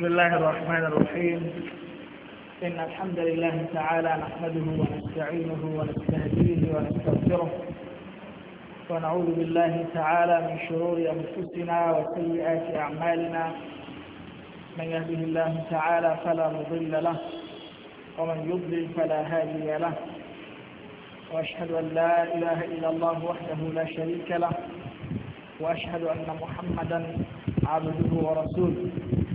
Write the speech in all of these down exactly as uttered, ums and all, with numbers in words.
بسم الله الرحمن الرحيم. إن الحمد لله تعالى نحمده ونستعينه ونستهديه ونستغفره ونعوذ بالله تعالى من شرور أنفسنا وسيئات أعمالنا. من يهده الله تعالى فلا مضل له ومن يضلل فلا هادي له، وأشهد أن لا إله إلا الله وحده لا شريك له، وأشهد أن محمدا عبده ورسوله.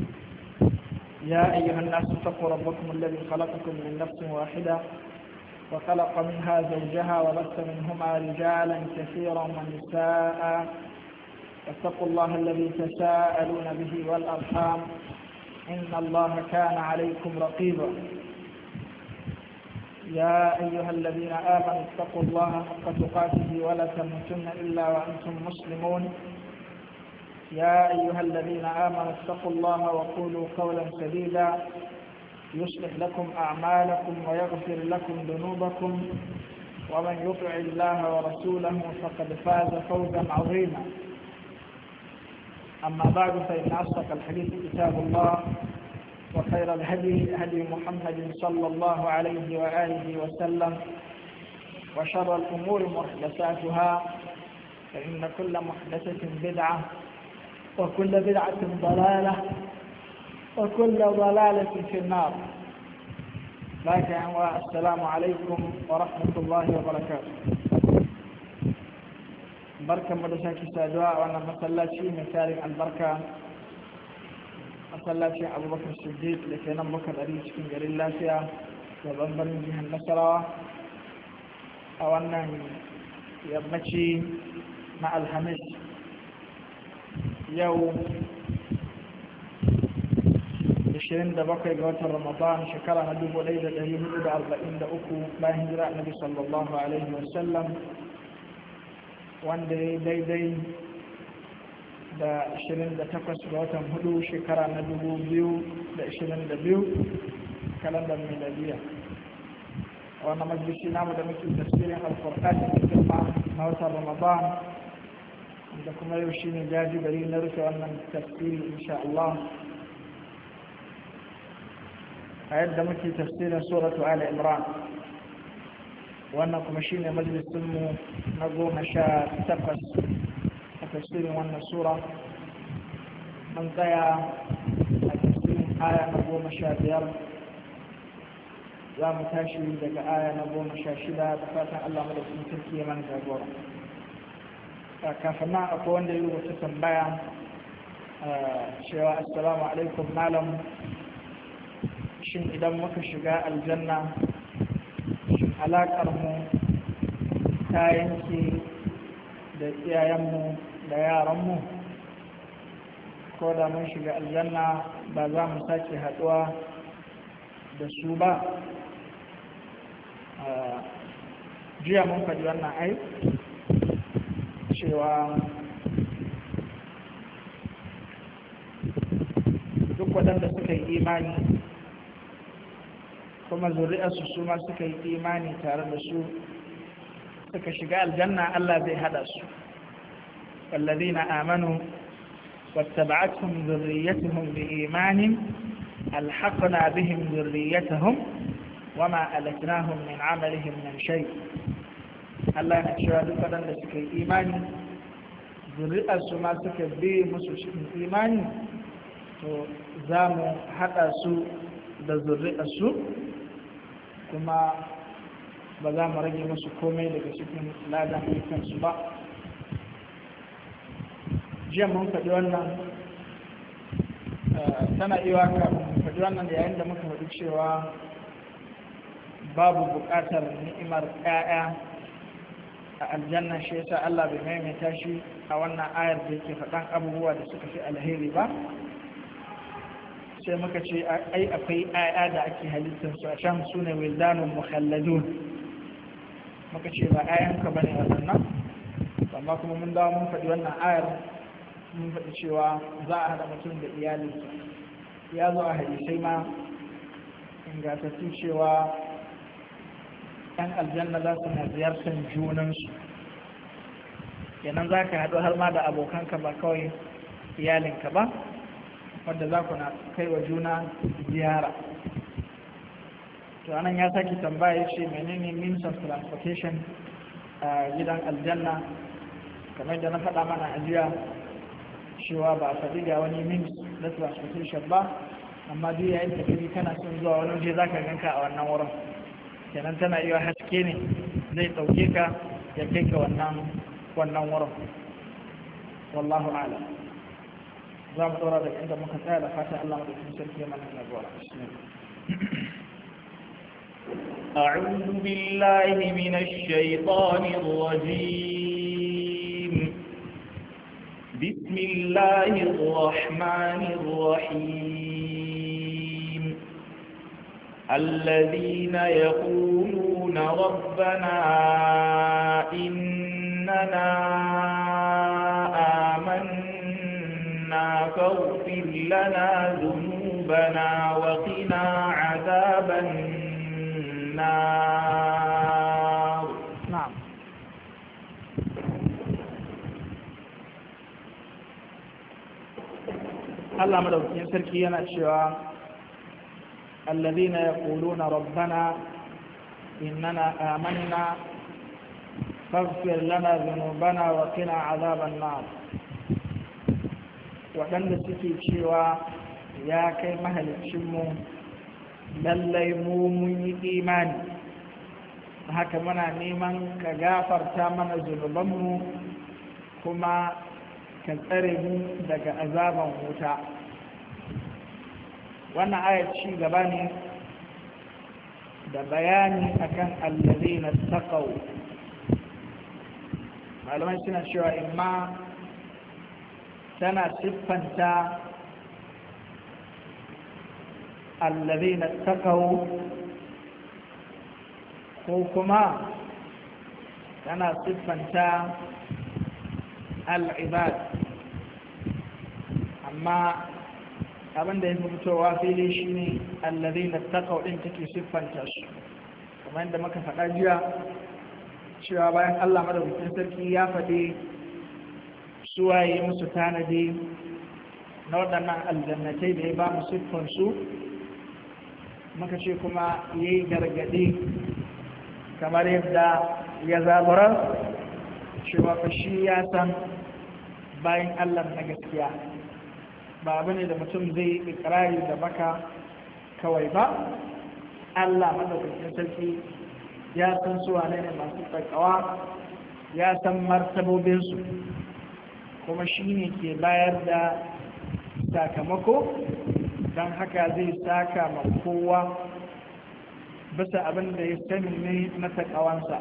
يا أيها الناس اتقوا ربكم الذي خلقكم من نفس واحدة وخلق منها زوجها وبث منهما رجالا كثيرا ونساء، واتقوا الله الذي تساءلون به والأرحام إن الله كان عليكم رقيبا. يا أيها الذين آمنوا اتقوا الله حق تقاته ولا تموتن إلا وأنتم مسلمون. يا أيها الذين آمنوا اتقوا الله وقولوا قولا سديدا يصلح لكم أعمالكم ويغفر لكم ذنوبكم، ومن يطع الله ورسوله فقد فاز فوزا عظيما. أما بعد، فإن أصدق الحديث كتاب الله، وخير الهدي هدي محمد صلى الله عليه وآله وسلم، وشر الأمور محدثاتها، فإن كل محدثة بدعة وكل بدعة ضلالة وكل ضلالة في النار. لكن السلام عليكم ورحمة الله وبركاته. بركة مدساكي سادواء وانا مسلاتي مثال البركة مسلاتي أبو بكر الصديق لكي نبكر أريد كن جليل الله فيها وبنبر من جهة النصرة وانا يبمشي مع الحميس yau ashirin da bakwai ga watan Ramadan shekara na dubu ɗaya da ɗari hudu da arba'in da uku bayan hijira Annabi sallallahu alaihi wasallam, wanda ya daidai da ashirin da takwas ga watan hudu shekara na dubu biyu da ashirin da biyu kalandar miladiya. a wannan majalisi namu da muke tafsirin alkur'ani da girma na watan Ramadan, da kuma yau shi ne jajibari na rufe wannan tafsiri insha Allah, a yadda muke tafsirin suratu Ali Imran. wannan kuma shi ne majalisunmu na goma sha takwas a tafsirin wannan sura. mun tsaya a tafsirin aya na goma sha biyar, za mu tashi daga aya na goma sha shida da fatan Allah madaukakin sarki ya mana jagora. kafin nan akwai wanda ya rubuta tambaya cewa assalamu alaikum malam, shin idan muka shiga aljanna shin alaƙar mu ta yanke da iyayenmu da yaranmu, ko da mun shiga aljanna ba za mu sake haɗuwa da su ba? jiya mun faɗi wannan ai cewa duk waɗanda suka yi imani kuma zuri'arsu su ma suka yi imani tare da su suka shiga aljanna, Allah zai hada su. wallazina amanu wattaba'atuhum dhurriyyatuhum biimanin alhaqna bihim dhurriyyatahum wama alatnahum min 'amalihim min shay'. Allah na cewa duk waɗanda suka yi imani zuri'arsu ma suka bi musu cikin imani, to za mu haɗa su da zuri'arsu kuma ba za mu rage musu komai daga cikin ladan ayyukansu ba. jiya mun faɗi wannan, tana iya kafin faɗi wannan yayin da muka faɗi cewa babu buƙatar ni'imar 'ya'ya a aljanna, shi yasa Allah bai maimaita shi a wannan ayar da yake faɗan abubuwa da suka fi alheri ba. sai muka ce ai akwai aya da ake halittar su a can, su ne wildanun mukhalladun. muka ce ba ayanka bane wannan, amma kuma mun dawo mun faɗi wannan ayar, mun faɗi cewa za a haɗa mutum da iyalinsa. ya zo a hadisai ma ingantattu cewa ‘yan aljanna za su na ziyartar junansu, kenan za ka haɗu har ma da abokanka ba kawai iyalinka ba. wadda za ku na kai wa juna ziyara. To anan ya saki tambaya ce menene means of transportation a gidan aljanna, kamar da na faɗa mana a jiya cewa ba a faɗi ga wani means na transportation ba, amma duk yayin da kaji kana son zuwa wani waje za ka ganka a wannan wurin, kenan tana iya haske ne zai ɗauke ka ya kai ka wannan wannan wurin. wallahu a'lam. za mu ɗora daga inda muka tsaya da fata Allah madaukakin sarki ya mana nagora. أعوذ بالله من الشيطان الرجيم. بسم الله الرحمن الرحيم. الذين يقولون ربنا إننا آمنا فاغفر لنا ذنوبنا وقنا عذاب النار. نعم. الله مدوكين سركي yana cewa الذين يقولون ربنا إننا آمنا فاغفر لنا ذنوبنا وقنا عذاب النار. waɗanda suke cewa ya kai mahalicinmu lallai mu mun yi imani, haka muna neman ka gafarta mana zunubanmu kuma ka tsare mu daga azaban wuta. wannan ayar ci gaba ne da bayani akan allazina taqaw. malamai suna cewa imma tana siffanta allazina taqaw ko kuma tana siffanta al'ibad, amma abin da ya fi fitowa fili shi ne allazina taqaw din take siffanta su, kamar yadda muka faɗa jiya cewa bayan Allah madaukakin sarki ya faɗi suwaye musu tanadi na waɗannan aljannatai da ya ba mu siffansu, muka ce kuma ya yi gargaɗi kamar yadda ya zaburar cewa fa shi ya san bayan Allah na gaskiya, ba abu ne da mutum zai yi ikirari da baka kawai ba. Allah madaukakin sarki ya san su wane ne masu tsakawa, ya san martabobinsu, kuma shi ne ke bayar da sakamako, don haka zai saka ma kowa bisa abin da ya sani ne na takawansa.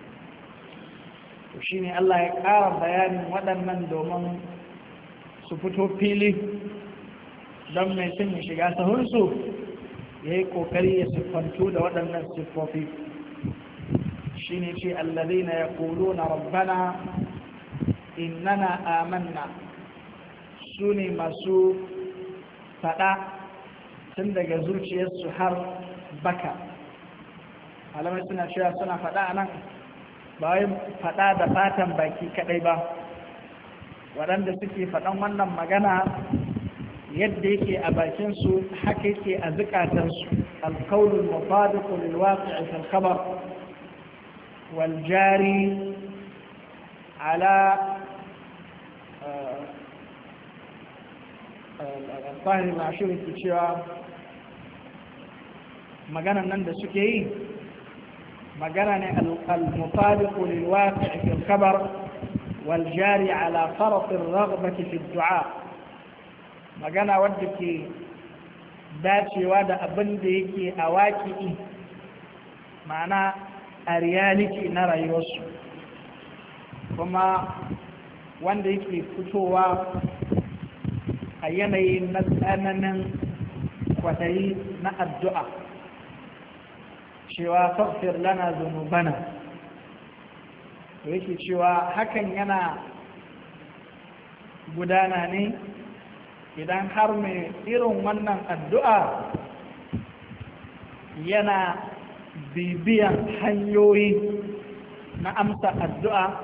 shi ne Allah ya ƙara bayanin waɗannan domin su fito fili, don mai son ya shiga sahunsu ya yi ƙoƙari ya siffantu da waɗannan siffofi. shi ne ce allazina yaquluna rabbana innana amanna, su ne masu faɗa tun daga zuciyarsu har baka. malamai suna cewa suna faɗa a nan ba wai faɗa da fatan baki kaɗai ba, waɗanda suke faɗan wannan magana yadda yake a bakinsu haka yake a zukatansu. alƙaulul mufadiqu lil waqi'i fil khabar wal jari ala al-tahir al-ashuri ke cewa maganan nan da suke yi magana ne al-mufadiqu lil waqi'i fil khabar wal jari ala farq ar-raghbati fi ad-du'a, magana wadda ke dacewa da abin da yake a waƙi'i, ma'ana a reality na rayuwarsu, kuma wanda yake fitowa a yanayi na tsananin kwatayi na addu'a cewa faghfir lana dhunubana. to yake cewa hakan yana gudana ne idan har mai irin wannan addu'a yana bibiyan hanyoyi na amsa addu'a,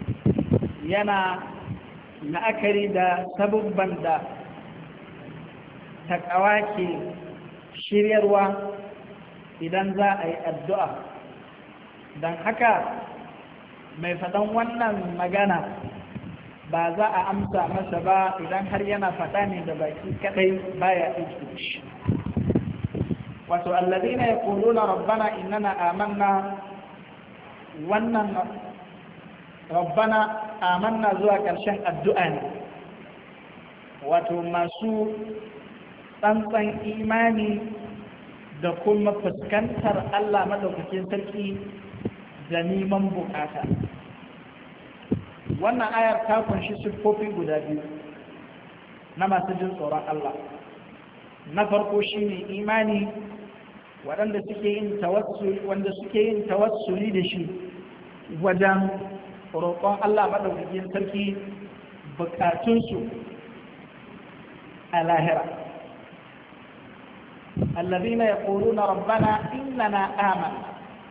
yana la'akari da sabubban da takawa ke shiryarwa idan za a yi addu'a. Don haka mai faɗan wannan magana ba za a amsa masa ba idan har yana faɗa ne da baki kaɗai baya aiki shi. Wato, allazina yaquluna rabbana innana amanna, wannan rabbana amanna zuwa ƙarshen addu'a ne. Wato, masu tsantsan imani da kuma fuskantar Allah madaukakin sarki da neman bukata. Wannan ayar ta kunshi siffofi guda biyu na masu jin tsoron Allah. Na farko shine imani, waɗanda suke yin tawassuli wanda suke yin tawassuli da shi wajen roƙon Allah madaukakin sarki bukatunsu a lahira. الذين يقولون ربنا إننا آمنا.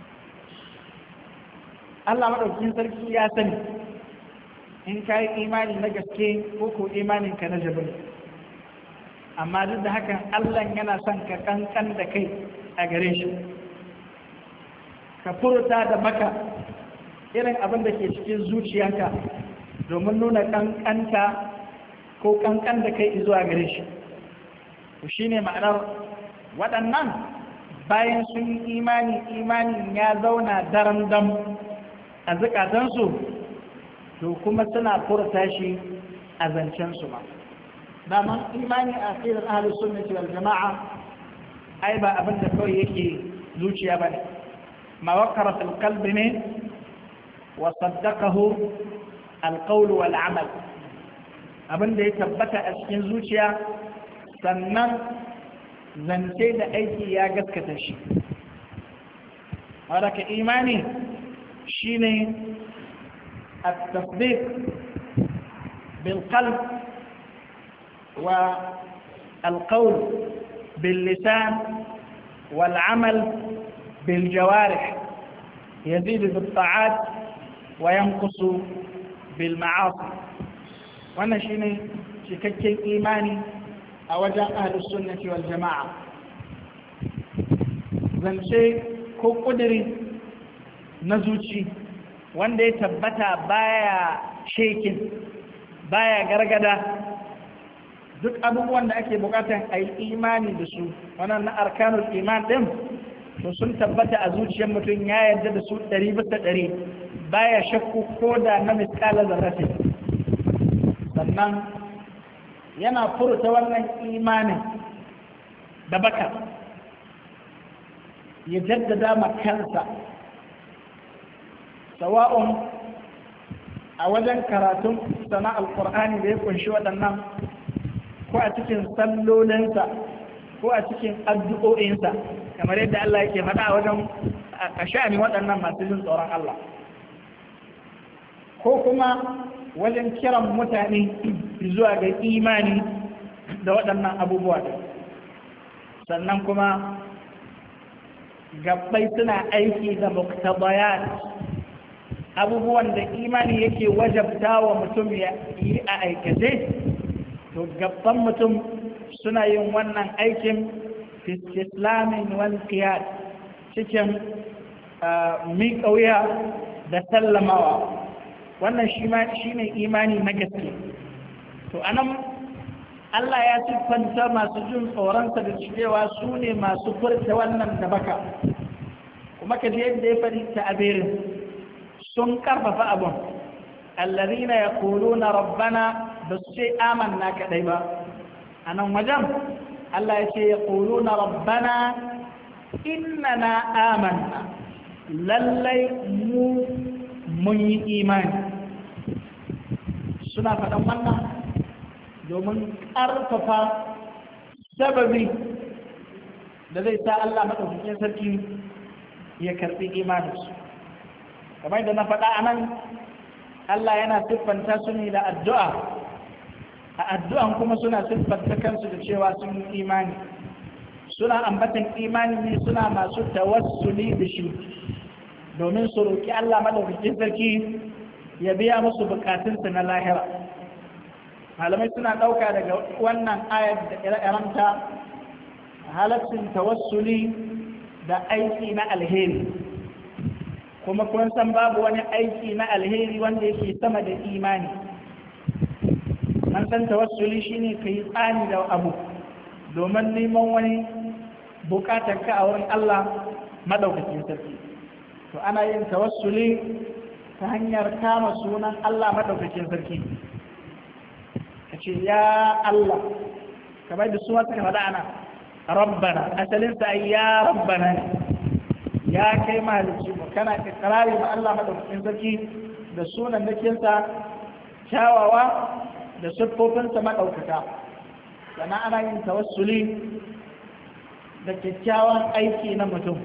Allah madaukakin sarki ya sani in ka yi imani na gaske ko ko imaninka na jabin, amma duk da hakan Allah yana son ka kankan da kai a gare shi, ka furta da maka irin abin da ke cikin zuciyanka domin nuna kankanta ko kankan da kai zuwa gare shi. Shi ne ma'anar waɗannan bayan sun yi imani, imanin ya zauna daram dam a zukatansu, to kuma suna furta shi a zancensu ma. Daman imani a aqidar ahlus sunnati wal jama'a ai ba abin da kawai yake zuciya bane, ma waqara fil qalbi ne wa saddaqahu al qawl wal amal, abin da ya tabbata a cikin zuciya sannan zance da aiki ya gaskata shi. wadda ka imani shi ne التصديق بالقلب والقول باللسان والعمل بالجوارح، يزيد بالطاعات وينقص بالمعاصي. وانا شيني cikakken imani a wajen ahlus sunnati wal jama'a. Zance ko ƙudiri na zuci wanda ya tabbata baya shekin, baya gargada, duk abubuwan da ake bukatan a yi imani da su, wannan na arkanul iman ɗin, to sun tabbata a zuciyar mutum ya yarda da su ɗari bisa ɗari, baya shakku ko da na miskala zarrafi. Sannan yana furta wannan imanin da baka, ya jaddada makansa, sawa'un a wajen karatun sana alƙur'ani da ya kunshi waɗannan, ko a cikin sallolinsa, ko a cikin addu'o'insa, kamar yadda Allah yake faɗa a wajen a sha'ani waɗannan masu jin tsoron Allah, ko kuma wajen kiran mutane zuwa ga imani da waɗannan abubuwa. Sannan kuma gabbai suna aiki da muktabayat, abubuwan da imani yake wajabta wa mutum ya yi a aikace, to gabban mutum suna yin wannan aikin fi islamin wal qiyad, cikin miƙa wuya da sallamawa. Wannan shi ne imani na gaske. To anan Allah ya siffanta masu jin tsoronsa da cewa su ne masu furta wannan da baka, kuma ka ji yadda ya faɗi ta abirin sun karfafa abun. Allazina yaquluna rabbana, ba su ce amanna kadai ba. A nan wajen Allah ya ce yaquluna rabbana innana amanna, lallai mu mun yi imani. Suna faɗan wannan domin ƙarfafa sababi da zai sa Allah maɗaukakin sarki ya karɓi imaninsu. Kamar da na faɗa a nan, Allah yana siffanta su ne da addu'a, a addu'an kuma suna siffanta kansu da cewa sun yi imani. Suna ambatan imani ne, suna masu tawassuli da shi domin su roƙi Allah maɗaukakin sarki ya biya musu bukatunsu na lahira. malamai suna ɗauka daga wannan ayar da ire-irenta halaccin tawassuli da aiki na alheri, kuma kun san babu wani aiki na alheri wanda yake sama da imani. an san tawassuli shine ka yi tsani da abu domin neman wani bukatar ka a wurin Allah madaukakin sarki. To ana yin tawassuli ta hanyar kama sunan Allah madaukakin sarki, ka ce ya Allah, kamar da suwa suka faɗa ana rabbana, asalinsa ya rabbana ne, ya kai mahalicci mu, kana ikrari ma Allah madaukakin sarki da sunan nakinsa kyawawa da siffofinsa maɗaukaka. Sannan ana yin tawassuli da kyakkyawan aiki na mutum,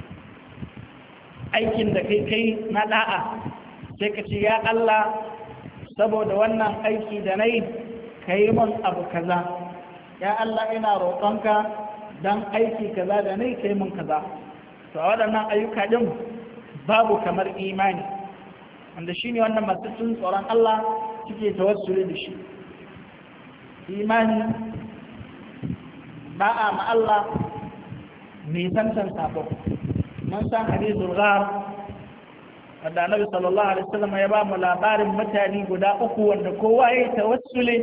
aikin da kai kai na da'a, sai ka ce ya Allah saboda wannan aiki da na yi ka yi min abu kaza, ya Allah ina roƙonka don aiki kaza da na yi ka yi min kaza. To a waɗannan ayyuka ɗin babu kamar imani, wanda shi ne wannan masu cin tsoron Allah suke tawassuli da shi. Imani ba a ma Allah nisantan sabo. Mun san hadisul ghar wanda Annabi sallallahu alaihi wasallam ya ba mu labarin mutane guda uku wanda kowa ya tawassuli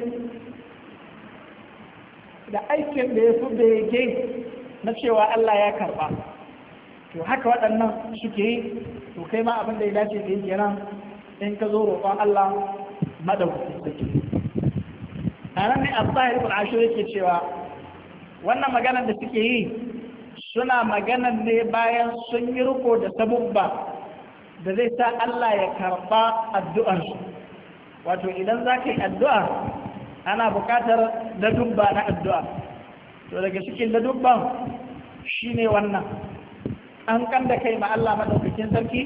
da aikin da ya fi bege na cewa Allah ya karba. To haka waɗannan suke yi, to kai ma abin da ya dace ka yi kenan in ka zo roƙon Allah madaukakin sarki. A nan ne Al-Tahir ibn Ashur yake cewa wannan maganar da suke yi suna maganar ne bayan sun yi riko da sabubba da zai sa Allah ya karɓa addu'arsu. Wato idan za ka yi addu'a ana buƙatar ladubba na addu'a. To daga cikin ladubban shi ne wannan, an kan da kai ma Allah maɗaukakin sarki,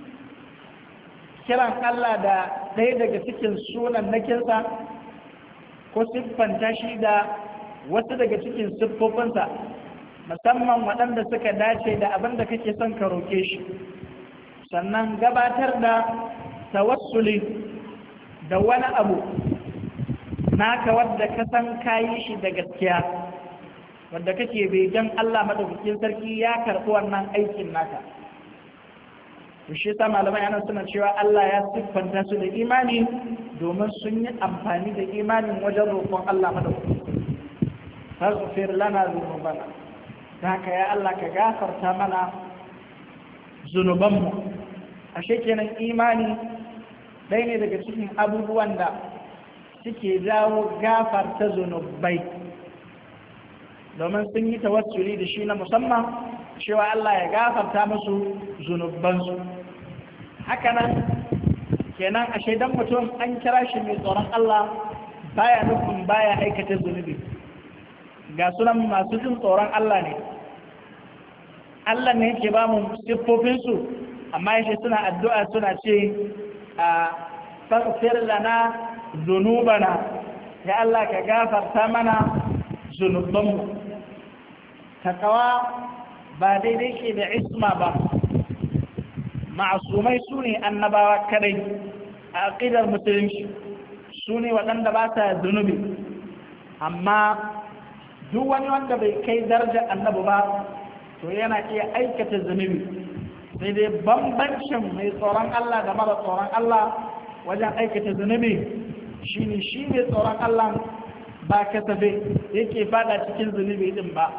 kiran Allah da ɗaya daga cikin sunan nakinsa ko siffanta shi da wasu daga cikin siffofinsa, musamman waɗanda suka dace da abin da kake son ka roƙe shi. Sannan gabatar da tawassuli da wani abu naka wadda ka san kayi shi da gaskiya, wadda kake begen Allah madaukakin sarki ya karɓi wannan aikin naka. Shi ta malamai ana suna cewa Allah ya siffanta su da imani domin sun yi amfani da imanin wajen roƙon Allah madaukakin sarki. Faghfir lana dhunubana, da haka ya Allah ka gafarta mana zunubanmu. Ashe kenan imani ɗaya ne daga cikin abubuwan da suke jawo gafarta zunubai, domin sun yi tawassuli da shi na musamman cewa Allah ya gafarta musu zunubansu. Hakanan kenan ashe dan mutum an kira shi mai tsoron Allah baya nufin baya aikata zunubi. Ga sunan masu jin tsoron Allah ne, Allah ne yake ba mu siffofinsu, amma yake suna addu'a suna ce a faghfir lana zunubana, ya Allah ka gafarta mana zunubanmu. Takawa ba daidai ke da isma ba, ma'asumai su ne annabawa kadai a aqidar musulunci, su ne waɗanda ba sa zunubi. Amma duk wani wanda bai kai darajar annabi ba to yana iya aikata zunubi, sai dai bambancin mai tsoron Allah da mara tsoron Allah wajen aikata zunubi shine shi ne tsoron Allah ba kasafe yake fada cikin zunubi din ba.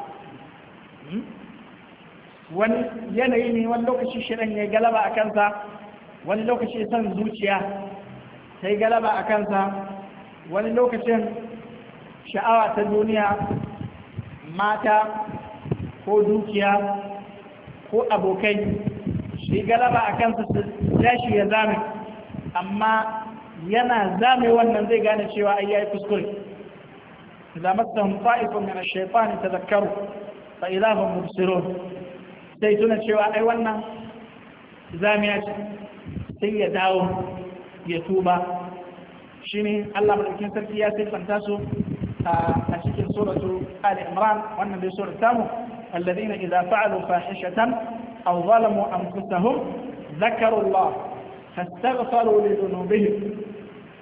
Wani yanayi ne, wani lokaci shirin ya galaba a kansa, wani lokaci son zuciya sai galaba a kansa, wani lokacin sha'awa ta duniya, mata ko dukiya ko abokai shi galaba a kansa su tashi ya zame, amma yana zame wannan zai gane cewa ai yayi kuskure. idza massahum ta'ifun min ash-shaytani tadhakkaru fa idza hum mubsirun, sai tuna cewa ai wannan zamiya ce, sai ya dawo ya tuba. shine Allah madaukakin sarki ya siffanta su a cikin suratu Ali Imran, wannan dai surat tamu, alladhina idza fa'alu fahishatan aw zalamu anfusahum dhakaru Allah fastaghfaru li dhunubihim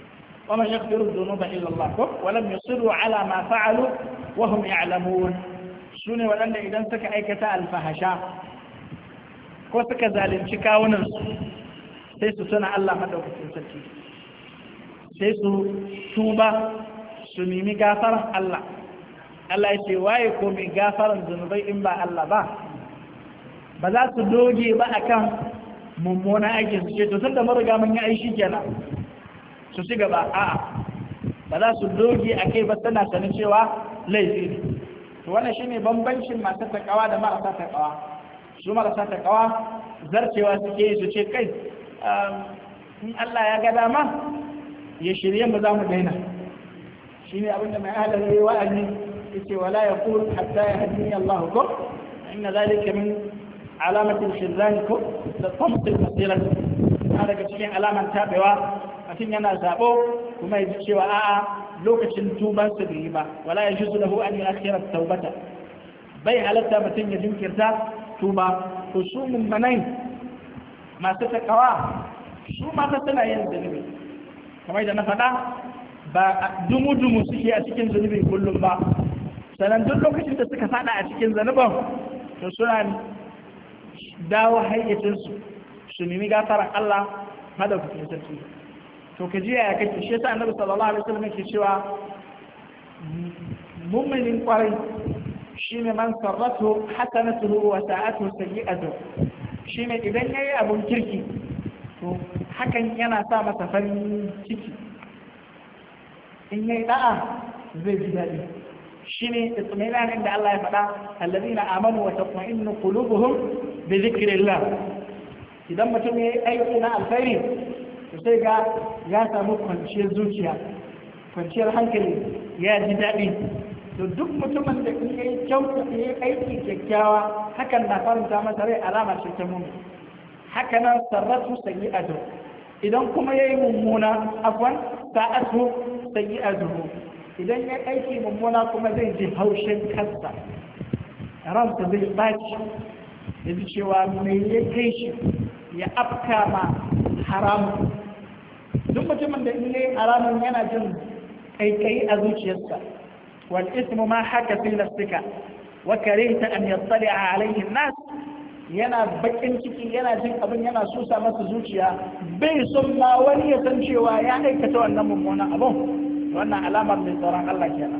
wa man yaghfiru dhunuba illa Allah ko wa lam yusiru ala ma fa'alu wa hum ya'lamun sune wadanda idan suka aikata alfahasha ko suka zalunci kawunan su sai su tuna Allah madaukakin sarki sai su tuba su nemi gafaran Allah Allah ya ce waye ko mai gafaran zunubai in ba Allah ba ba za su doge ba akan mummuna aikin su ce to tunda mun riga mun yi aishi kenan su ci gaba a'a ba za su doge akai ba tana sanin cewa laifi ne to wannan shine bambancin masu takawa da marasa takawa su marasa takawa zarcewa suke yi su ce kai in Allah ya ga dama ya shirye mu za mu daina shine abinda mai ahla yayi wa'azi yace wala yaqul hatta yahdini Allah ko inna zalika min alamatin shirrani ko da tamtil masira na daga cikin alaman tabewa mutum yana zabo kuma yaji cewa a'a lokacin tuban su bai ba wala yajuzu lahu an yu'akhkhira at-taubata bai halatta mutum ya jinkirta tuba to su mummanai masu takawa su mata suna yin zunubi kamar da na faɗa ba dumu-dumu suke a cikin zunubi kullum ba sannan duk lokacin da suka faɗa a cikin zunuban to suna dawo hayyacinsu su nemi gafaran Allah madaukakin sarki to ka ji yaya kake shi yasa annabi sallallahu alaihi wasallam yake cewa mu'minin kwarai shine man sarratu hasanatuhu wa sa'atuhu sayyi'atuhu shine idan yayi abun kirki to hakan yana sa masa farin ciki in yayi da'a zai ji daɗi shine ismailan inda Allah ya faɗa alladhina amanu wa tatma'innu qulubuhum bi dhikrillah idan mutum yayi aiki na alkhairi to sai ga ya samu kwanciyar zuciya kwanciyar hankali ya ji daɗi to duk mutumin da in yayi kyauta yayi aiki kyakkyawa hakan na faranta masa rai alama ce ta mu'min haka nan sarratu sayyi'atu idan kuma yayi mummuna afwan sa'atu sayyi'atu idan ya aiki mummuna kuma zai ji haushin kansa ransa zai baci ya ji cewa mai ya kai shi ya afka ma haramun duk mutumin da in yayi haramun yana jin kaikayi a zuciyarsa wal ismu ma haka fi nafsika wa karihta an yattali'a alayhi an-nas yana bakin ciki yana jin abin yana susa masa zuciya bai son ma wani ya san cewa ya aikata wannan mummunan abin wannan alamar mai tsoron Allah kenan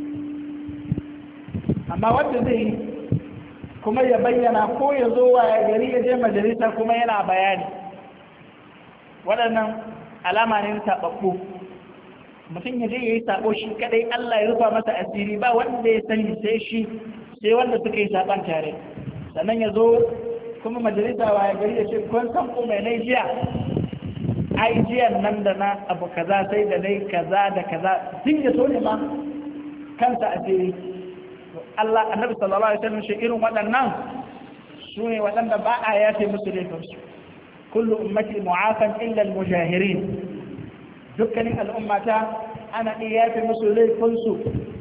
amma wanda zai yi kuma ya bayyana ko ya zo wa gari ya je majalisa kuma yana bayani waɗannan alama ne na taɓaɓɓu mutum ya je ya yi saɓo shi kaɗai Allah ya rufa masa asiri ba wanda ya sani sai shi sai wanda suka yi saɓan tare sannan ya zo kuma majalisa wa gari ya ce kun san ko mai nai jiya ai jiyan nan da na abu kaza sai da nai kaza da kaza sun ya so ne ma kansa asiri Allah annabi sallallahu alaihi wasallam shi irin waɗannan su ne waɗanda ba a yafe musu laifinsu kullu ummati mu'afan illa al-mujahirin dukkanin al'ummata ana iya yafe musu laifinsu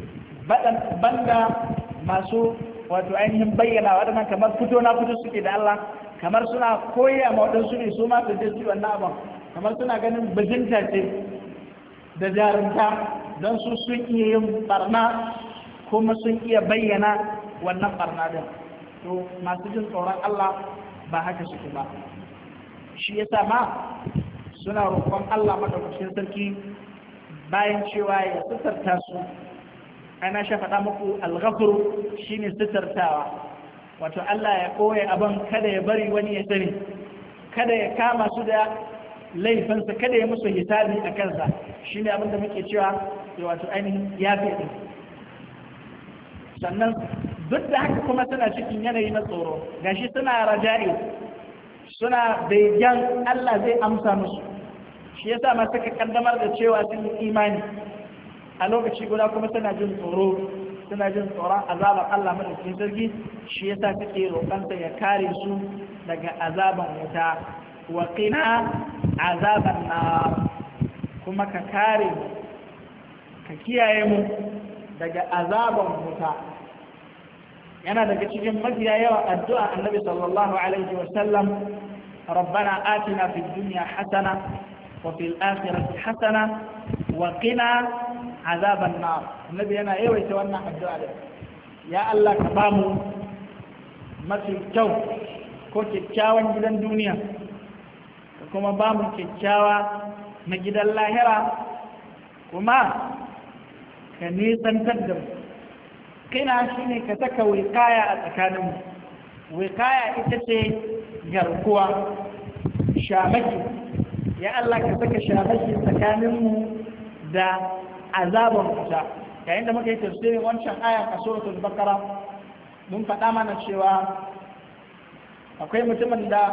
banda masu wato ainihin bayyana waɗannan kamar fito na fito suke da Allah kamar suna koya ma waɗansu ne su ma su je su wannan abin kamar suna ganin bajinta ce da jarumta don su sun iya yin barna kuma sun iya bayyana wannan barna din to masu jin tsoron Allah ba haka suke ba shi yasa ma suna roƙon Allah madaukakin sarki bayan cewa ya sutarta su ana sha faɗa muku al-ghafur shine sitartawa wato Allah ya koya abin kada ya bari wani ya sani kada ya kama su da laifinsa kada ya musu hisabi a kansa shine abin da muke cewa ya wato ainihin yafi din sannan duk da haka kuma suna cikin yanayi na tsoro gashi suna raja'i suna begen Allah zai amsa musu shi yasa ma suka kaddamar da cewa sun yi imani a lokaci guda kuma suna jin tsoro suna jin tsoron azabar Allah madaukakin sarki shi yasa suke roƙonsa ya kare su daga azaban wuta wa qina azaban nar kuma ka kare ka kiyaye mu daga azaban wuta yana daga cikin mafiya yawa addu'a annabi sallallahu alaihi wa sallam ربنا آتنا في الدنيا حسنة وفي الآخرة حسنة wa qina azaban nar annabi yana yawaita wannan addu'a da ya Allah ka ba mu mafi kyau ko kyakkyawan gidan duniya ka kuma ba mu kyakkyawa na gidan lahira kuma ka nisantar da mu kina shine ka saka wikaya a tsakaninmu wikaya ita ce garkuwa shamaki ya Allah ka saka shamaki tsakaninmu da azaban wuta yayin da muka yi tafsirin wancan ayan a suratul baqara mun faɗa mana cewa akwai mutumin da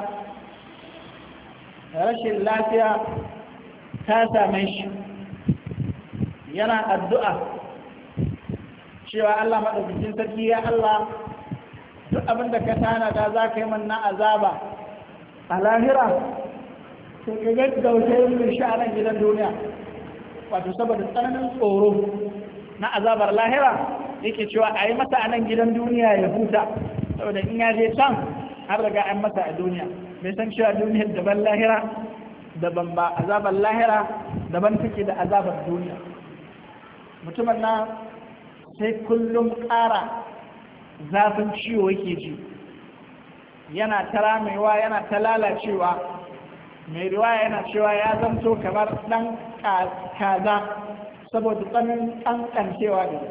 rashin lafiya ta same shi yana addu'a cewa Allah maɗaukakin sarki ya Allah duk abin da ka tanada za ka yi man na azaba a lahira sai ka gaggauta yin shi a nan gidan duniya wato saboda tsananin tsoro na azabar lahira yake cewa a yi masa a nan gidan duniya ya huta saboda in ya je can har daga an masa a duniya bai san cewa duniyar daban lahira daban ba azabar lahira daban take da azabar duniya mutumin na sai kullum ƙara zafin ciwo yake ji yana ta ramewa yana ta lalacewa mai riwaya yana cewa ya zanto kamar ɗan kaza saboda tsanin ƙanƙancewa ne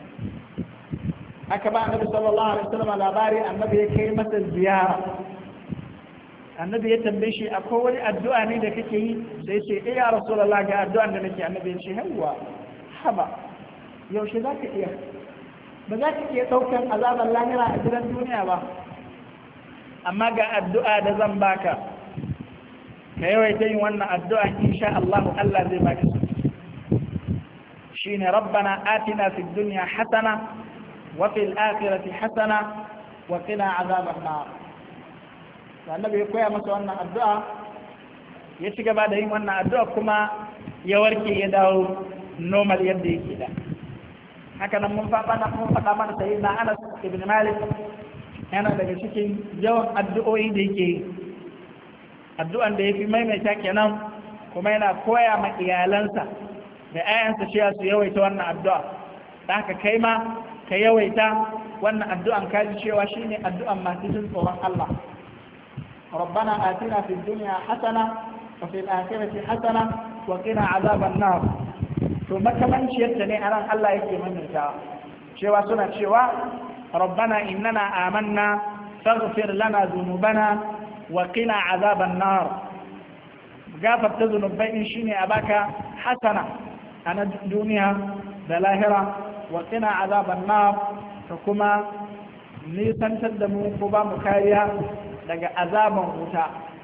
haka ba annabi sallallahu alaihi wasallam labari annabi ya kai masa ziyara annabi ya tambaye shi akwai wani addu'a ne da kake yi sai ce eh ya rasulullah ga addu'an da nake annabi ya ce hawa haba yaushe za ka iya ba za ka iya ɗaukar azabar lahira a gidan duniya ba amma ga addu'a da zan baka ka yawaita yin wannan addu'a insha Allah Allah zai baka shine rabbana atina fid dunya hasana wa fil akhirati hasana wa qina azaban nar annabi ya koya masa wannan addu'a ya ci gaba da yin wannan addu'a kuma ya warke ya dawo normal yadda yake da haka nan mun faɗa mun faɗa mana sai na Anas ibn Malik yana daga cikin yawan addu'o'i da yake yi addu'an da yafi maimaita kenan kuma yana koya ma iyalansa da ayansa cewa su yawaita wannan addu'a da haka kai ma ka yawaita wannan addu'an kaji cewa shine addu'an masu jin tsoron Allah ربنا آتنا في الدنيا حسنة وفي الآخرة حسنة وقنا عذاب النار to makamanciyarta ne anan Allah yake maimaitawa cewa suna cewa rabbana innana amanna faghfir lana dhunubana wa qina azaban nar gafarta zunubai in shine a baka hasana a na duniya da lahira wa qina azaban nar ta kuma nisantar da mu ko ba mu kariya daga azaban wuta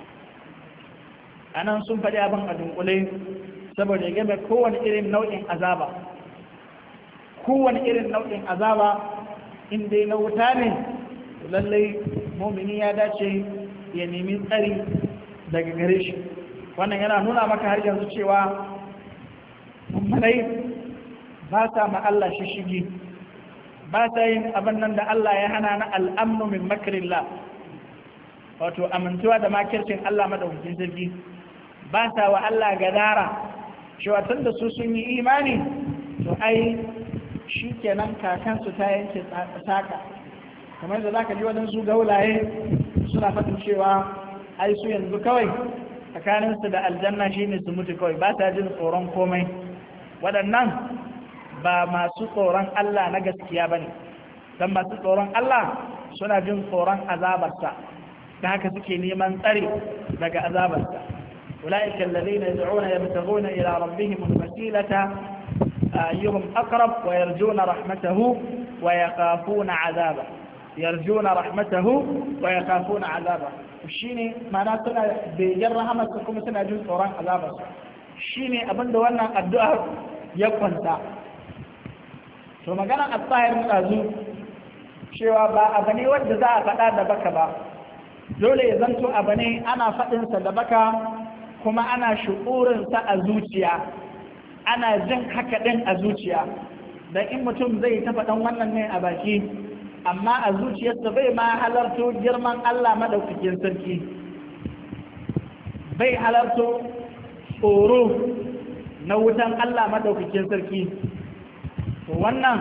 anan sun faɗi abin a dunkule saboda ya game kowane irin nau'in azaba kowane irin nau'in azaba in dai na wuta ne lallai mumini ya dace ya nemi tsari daga gare shi wannan yana nuna maka har yanzu cewa mummunai ba sa ma Allah shishigi ba sa yin abin nan da Allah ya hana na al'amnu min makrillah wato amintuwa da makircin Allah madaukakin sarki ba sa wa Allah gadara cewa tun da su sun yi imani to ai shi kenan kakansu ta yanke saka kamar da za ka ji waɗansu gaulaye suna faɗin cewa ai su yanzu kawai tsakaninsu da aljanna shi ne su mutu kawai ba ta jin tsoron komai waɗannan ba masu tsoron Allah na gaskiya ba ne don masu tsoron Allah suna jin tsoron azabarsa ta haka suke neman tsare daga azabarsa أولئك الذين يدعون يبتغون إلى ربهم الوسيلة أيهم أقرب ويرجون رحمته ويخافون عذابه يرجون رحمته ويخافون عذابه الشيني ما نتنا بجر رحمتكم سنة جزء وران عذابه الشيني أبن دوانا الدعاء يكون تا ثم كان الطاهر الأزو شوى با أبني ود ذا فتا دبك با دولي زنتو أبني أنا فتن سدبك kuma ana shu'urinsa a zuciya ana jin haka ɗin a zuciya da in mutum zai tafa ɗan wannan ne a baki amma a zuciyarsa bai ma halarto girman Allah madaukakin sarki bai halarto tsoro na wutan Allah madaukakin sarki to wannan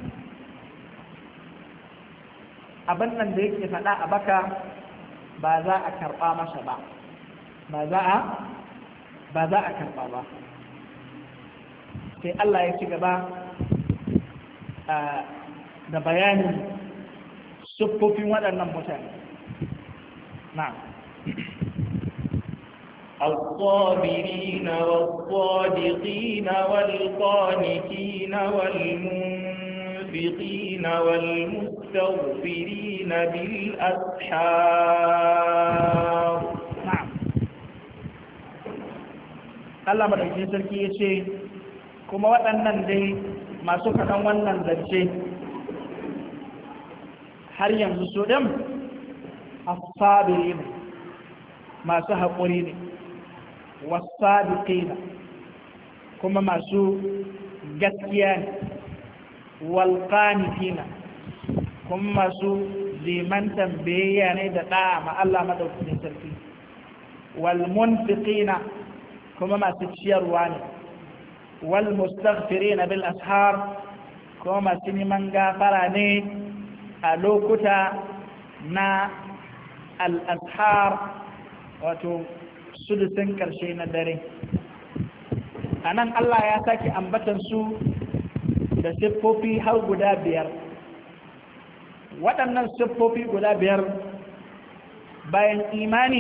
abin nan da yake faɗa a baka ba za a karɓa masa ba ba za a ba za a karɓa ba sai Allah ya ci gaba da bayanin siffofin waɗannan mutane na'am الصابرين والصادقين والقانتين والمنفقين والمستغفرين بالأسحار نعم Allah madaukakin sarki ya ce kuma waɗannan dai masu faɗan wannan zance har yanzu su ɗin as-sabirin masu haƙuri ne was-sadiqina kuma masu gaskiya ne wal-qanitina kuma masu limantan biyayya ne da ɗa'a ma Allah madaukakin sarki wal-munfiqina kuma masu ciyarwa ne wal-mustaghfirina bil ashar kuma masu neman gafara ne a lokuta na al-ashar wato sudusin karshe na dare a nan Allah ya sake ambatan su da siffofi har guda biyar waɗannan siffofi guda biyar bayan imani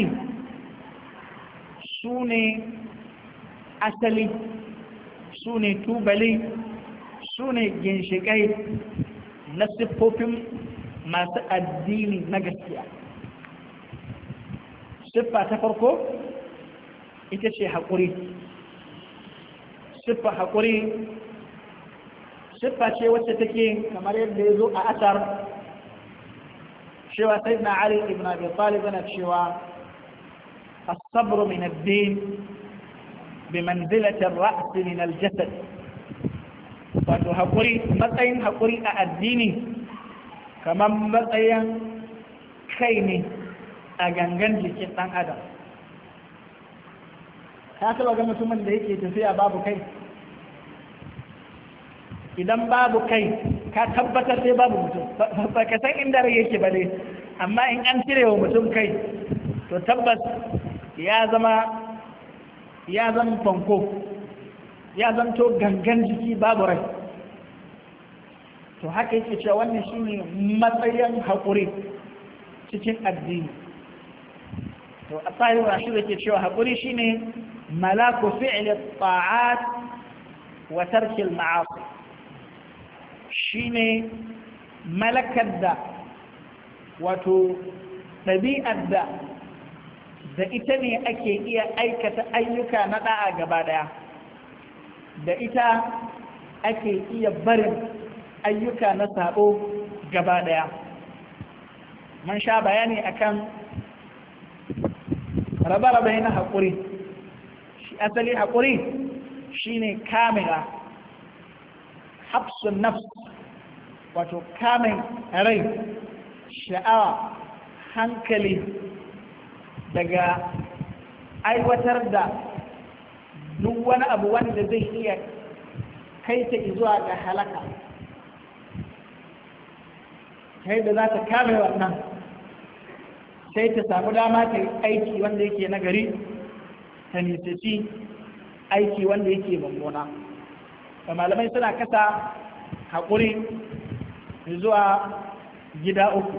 su ne asali su ne tubali su ne ginshiƙai na siffofin masu addini na gaskiya siffa ta farko ita ce haƙuri siffa haƙuri siffa ce wacce take kamar yadda ya zo a asar cewa sai na Ali ibn Abi Talib yana cewa as-sabru min ad-din bi manzilati ar-ra's min al-jasad wato haƙuri matsayin haƙuri a addini kamar matsayin kai ne a gangan jikin ɗan adam ka taɓa ga mutumin da yake tafiya babu kai idan babu kai ka tabbatar sai babu mutum ba ka san inda rai yake ba dai amma in an cire wa mutum kai to tabbas ya zama ya zama fanko ya zanto gangan jiki babu rai to haka yake cewa wannan shine matsayin haƙuri cikin addini to a tsarin rashi da ke cewa haƙuri shine malaku fi'li ta'at wa tarkil ma'asi shine malakar da wato ɗabi'ar da da ita ne ake iya aikata ayyuka na ɗa'a gaba ɗaya da ita ake iya barin ayyuka na sabo gaba ɗaya man sha bayani akan rabe-rabe na haƙuri shi asali haƙuri shine kamera hafsun nafs wato kamin rai sha'awa hankali daga aiwatar da duk wani abu wanda zai iya kai ta zuwa ga halaka kai da za ta kame wannan sai ta samu dama ta yi aiki wanda yake nagari ta nisaci aiki wanda yake mummuna da malamai suna kasa haƙuri zuwa gida uku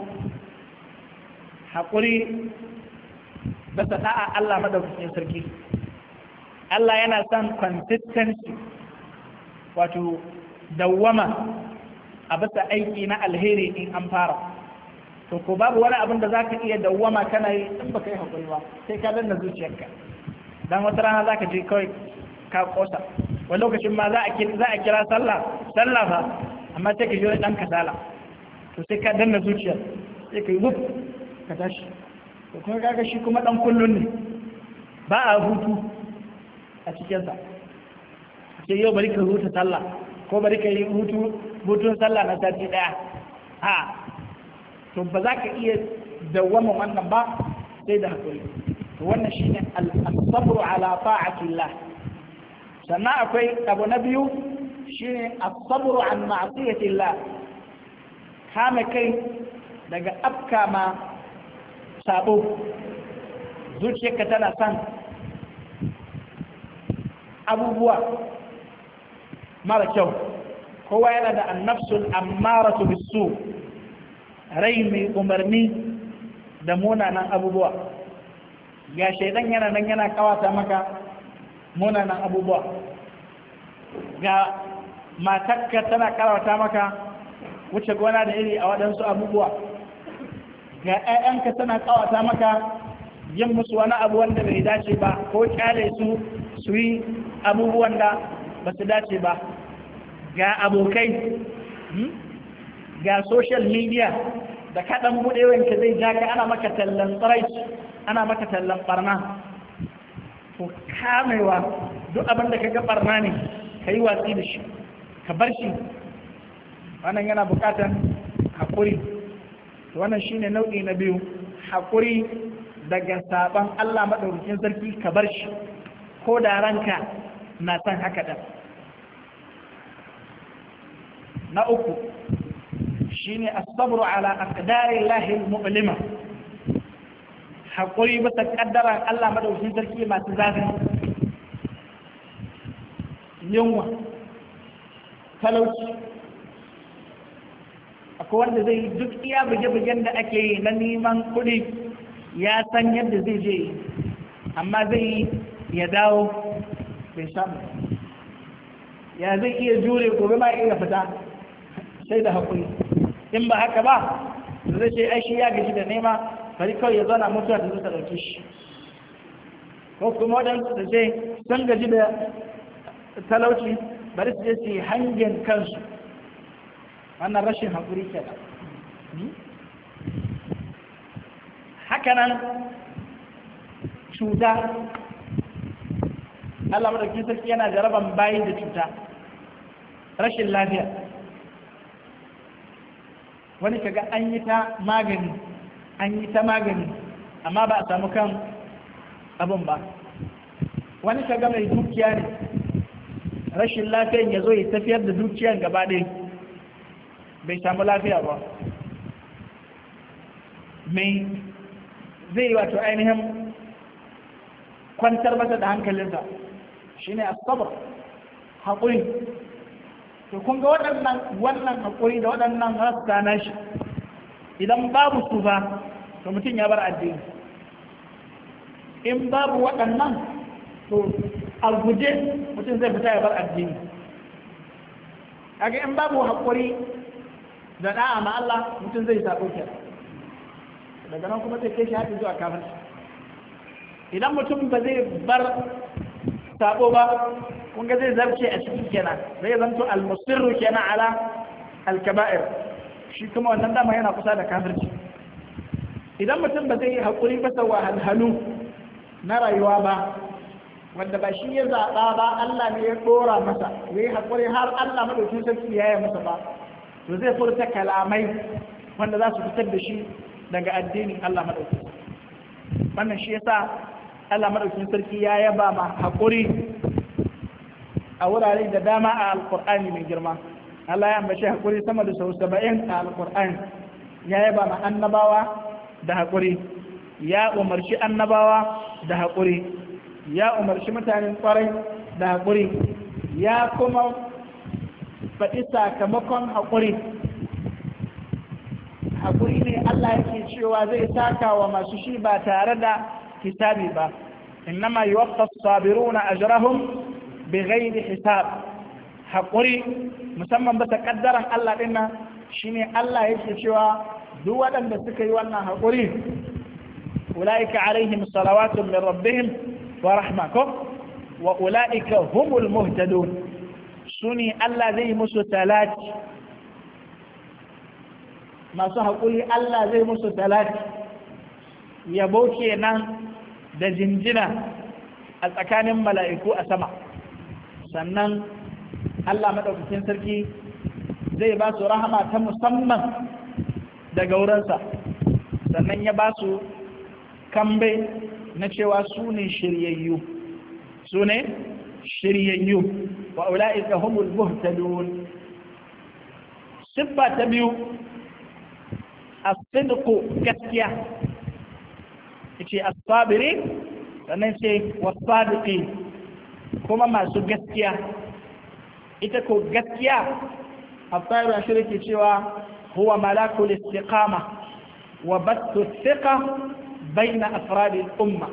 haƙuri basa ta'a Allah madaukakin sarki Allah yana son consistency wato dawwama a bisa aiki na alheri in an fara to ko babu wani abin da zaka iya dawwama kana yi in baka yi haƙuri ba sai ka danna zuciyarka dan wata rana zaka je kawai ka kosa wani lokacin ma za a za a kira sallah sallah fa amma sai ka ji wani dan kasala to sai ka danna zuciyar sai ka yi wuf ka tashi to kuma kaga shi kuma dan kullun ne ba a hutu a cikin sa sai yau bari ka huta sallah ko bari ka yi hutu hutun sallah na sati daya ha to ba za ka iya dawwama wannan ba sai da hakuri to wannan shine al-sabru ala ta'atillah sannan akwai abu na biyu shine as-sabru an ma'siyatillah, kame kai daga afka ma sabo. Zuciyarka tana son abubuwa mara kyau. Kowa yana da annafsul ammaratu bisu, rai mai umarni da munanan abubuwa. Ga shaidan yana nan yana kawata maka munanan abubuwa, ga matakka tana kawata maka wuce gona da iri a waɗansu abubuwa, ga 'ya'yanka tana kawata maka yin musu wani abu wanda bai dace ba, ko kyale su su yi abubuwan da ba su dace ba, ga abokai, ga social media da kaɗan buɗewanka zai ja ka ana maka tallan tsirai, ana maka tallan ɓarna. To kamewa duk abin da ka ga ɓarna ne ka yi watsi da shi, ka bar shi. Wannan yana buƙatar haƙuri. Wannan shi ne nau'i na biyu, haƙuri daga saɓon Allah maɗaukakin sarki, ka bar shi ko da ranka na son haka ɗan. Na uku shi ne asabru ala aqdari lahi mu'lima, haƙuri bisa ƙaddaran Allah maɗaukakin sarki masu zafi. Yunwa, talauci, akwai wanda zai duk iya buge-bugen da ake yi na neman kuɗi ya san yadda zai je, amma zai yi ya dawo bai samu. Ya zai iya jure gobe ma iya fita sai da haƙuri. In ba haka ba zai ce ai shi ya gaji da nema, bari kawai ya zana mutuwa da zuta ɗauki shi. Ko kuma waɗansu da ce sun gaji da talauci, bari su je su yi hangen kansu. Wannan rashin haƙuri ke da. Hakanan cuta, Allah madaukakin sarki yana jaraban bayi da cuta, rashin lafiya. Wani kaga an yi ta magani, an yi ta magani, amma ba a samu kan abin ba. Wani kaga mai dukiya ne, rashin lafiyan ya zo ya tafiyar da dukiyan gaba ɗaya, bai samu lafiya ba. Mai zai wato ainihin kwantar masa da hankalinsa shi ne asabar, haƙuri. To kun ga waɗannan wannan haƙuri da waɗannan rasta na shi, idan babu su ba to mutum ya bar addini. In babu waɗannan to a guje mutum zai fita ya bar addini. Kaga in babu haƙuri da da'a ma Allah mutum zai sabo ke, daga nan kuma zai kai shi haɗi zuwa kafirci. Idan mutum ba zai bar sabo ba, kun ga zai zarce a cikin kenan, zai zanto al-musirru kenan ala al-kaba'ir, shi kuma wannan dama yana kusa da kafirci. Idan mutum ba zai yi haƙuri ba sau wahalhalu na rayuwa ba, wanda ba shi ya zaɓa ba, Allah ne ya ɗora masa, ya yi haƙuri har Allah maɗaukin sarki ya yi masa ba, to zai furta kalamai wanda za su fitar da shi daga addinin Allah maɗaukin. Wannan shi yasa Allah maɗaukin sarki ya yaba ma haƙuri a wurare da dama a Alƙur'ani mai girma. Allah ya ambaci haƙuri sama da sau saba'in a Alƙur'ani. Ya yaba ma annabawa da haƙuri, ya umarci annabawa da haƙuri, ya umarci mutanen ƙwarai da haƙuri, ya kuma faɗi sakamakon haƙuri. Haƙuri ne Allah yake cewa zai saka wa masu shi ba tare da hisabi ba. Innama yuwaffa as-sabiruna ajrahum bighairi hisab. Haƙuri musamman bisa kaddaran Allah din nan shine Allah yake cewa duk waɗanda suka yi wannan haƙuri, ulaika alaihim salawatun min rabbihim wa rahma, wa ulaika humul muhtadun. Suni Allah zai musu talati, masu haƙuri Allah zai musu talati, yabo kenan da jinjina a tsakanin mala'iku a sama. Sannan Allah maɗaukakin sarki zai ba su rahama ta musamman daga wurinsa, sannan ya ba su kambe na cewa su ne shiryayyu, su ne shiryayyu wa ula'ika humul muhtadun. Siffa ta biyu as-sidqu gaskiya, yace as-sabiri sannan sai was-sadiqi kuma masu gaskiya. Ita ko gaskiya Abdullahi bin Ashir ke cewa huwa malakul istiqama wa battu thiqa baina afradi al-umma.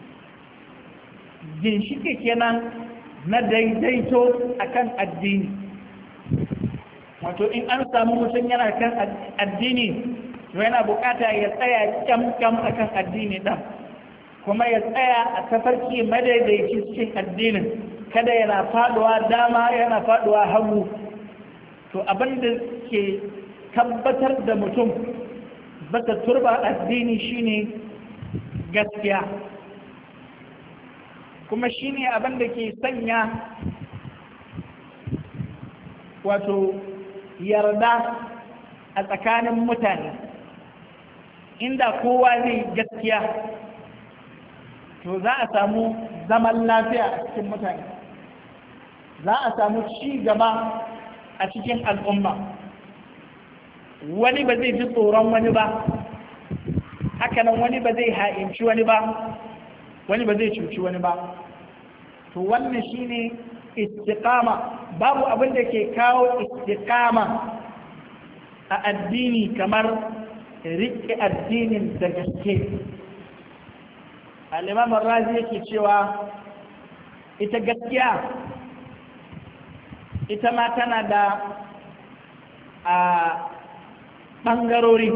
Ginshike kenan na daidaito akan addini. Wato in an samu mutum yana kan addini to yana bukata ya tsaya kyam-kyam akan addini ɗan, kuma ya tsaya a tafarki madaidaici cikin addinin, kada yana faduwa dama yana faduwa hagu. To abinda ke tabbatar da mutum bata turba addini shine gaskiya, kuma shine abinda ke sanya wato yarda a tsakanin mutane. Inda kowa zai gaskiya to za a samu zaman lafiya a cikin mutane, za a samu ci gaba a cikin al'umma. Wani ba zai ji tsoron wani ba, hakanan wani ba zai ha'inci wani ba, wani ba zai cuci wani ba. To wannan shine istiqama. Babu abin da ke kawo istiqama a addini kamar riƙe addinin da gaske. Al-Imam Ar-Razi yake cewa ita gaskiya ita ma tana da a ɓangarori.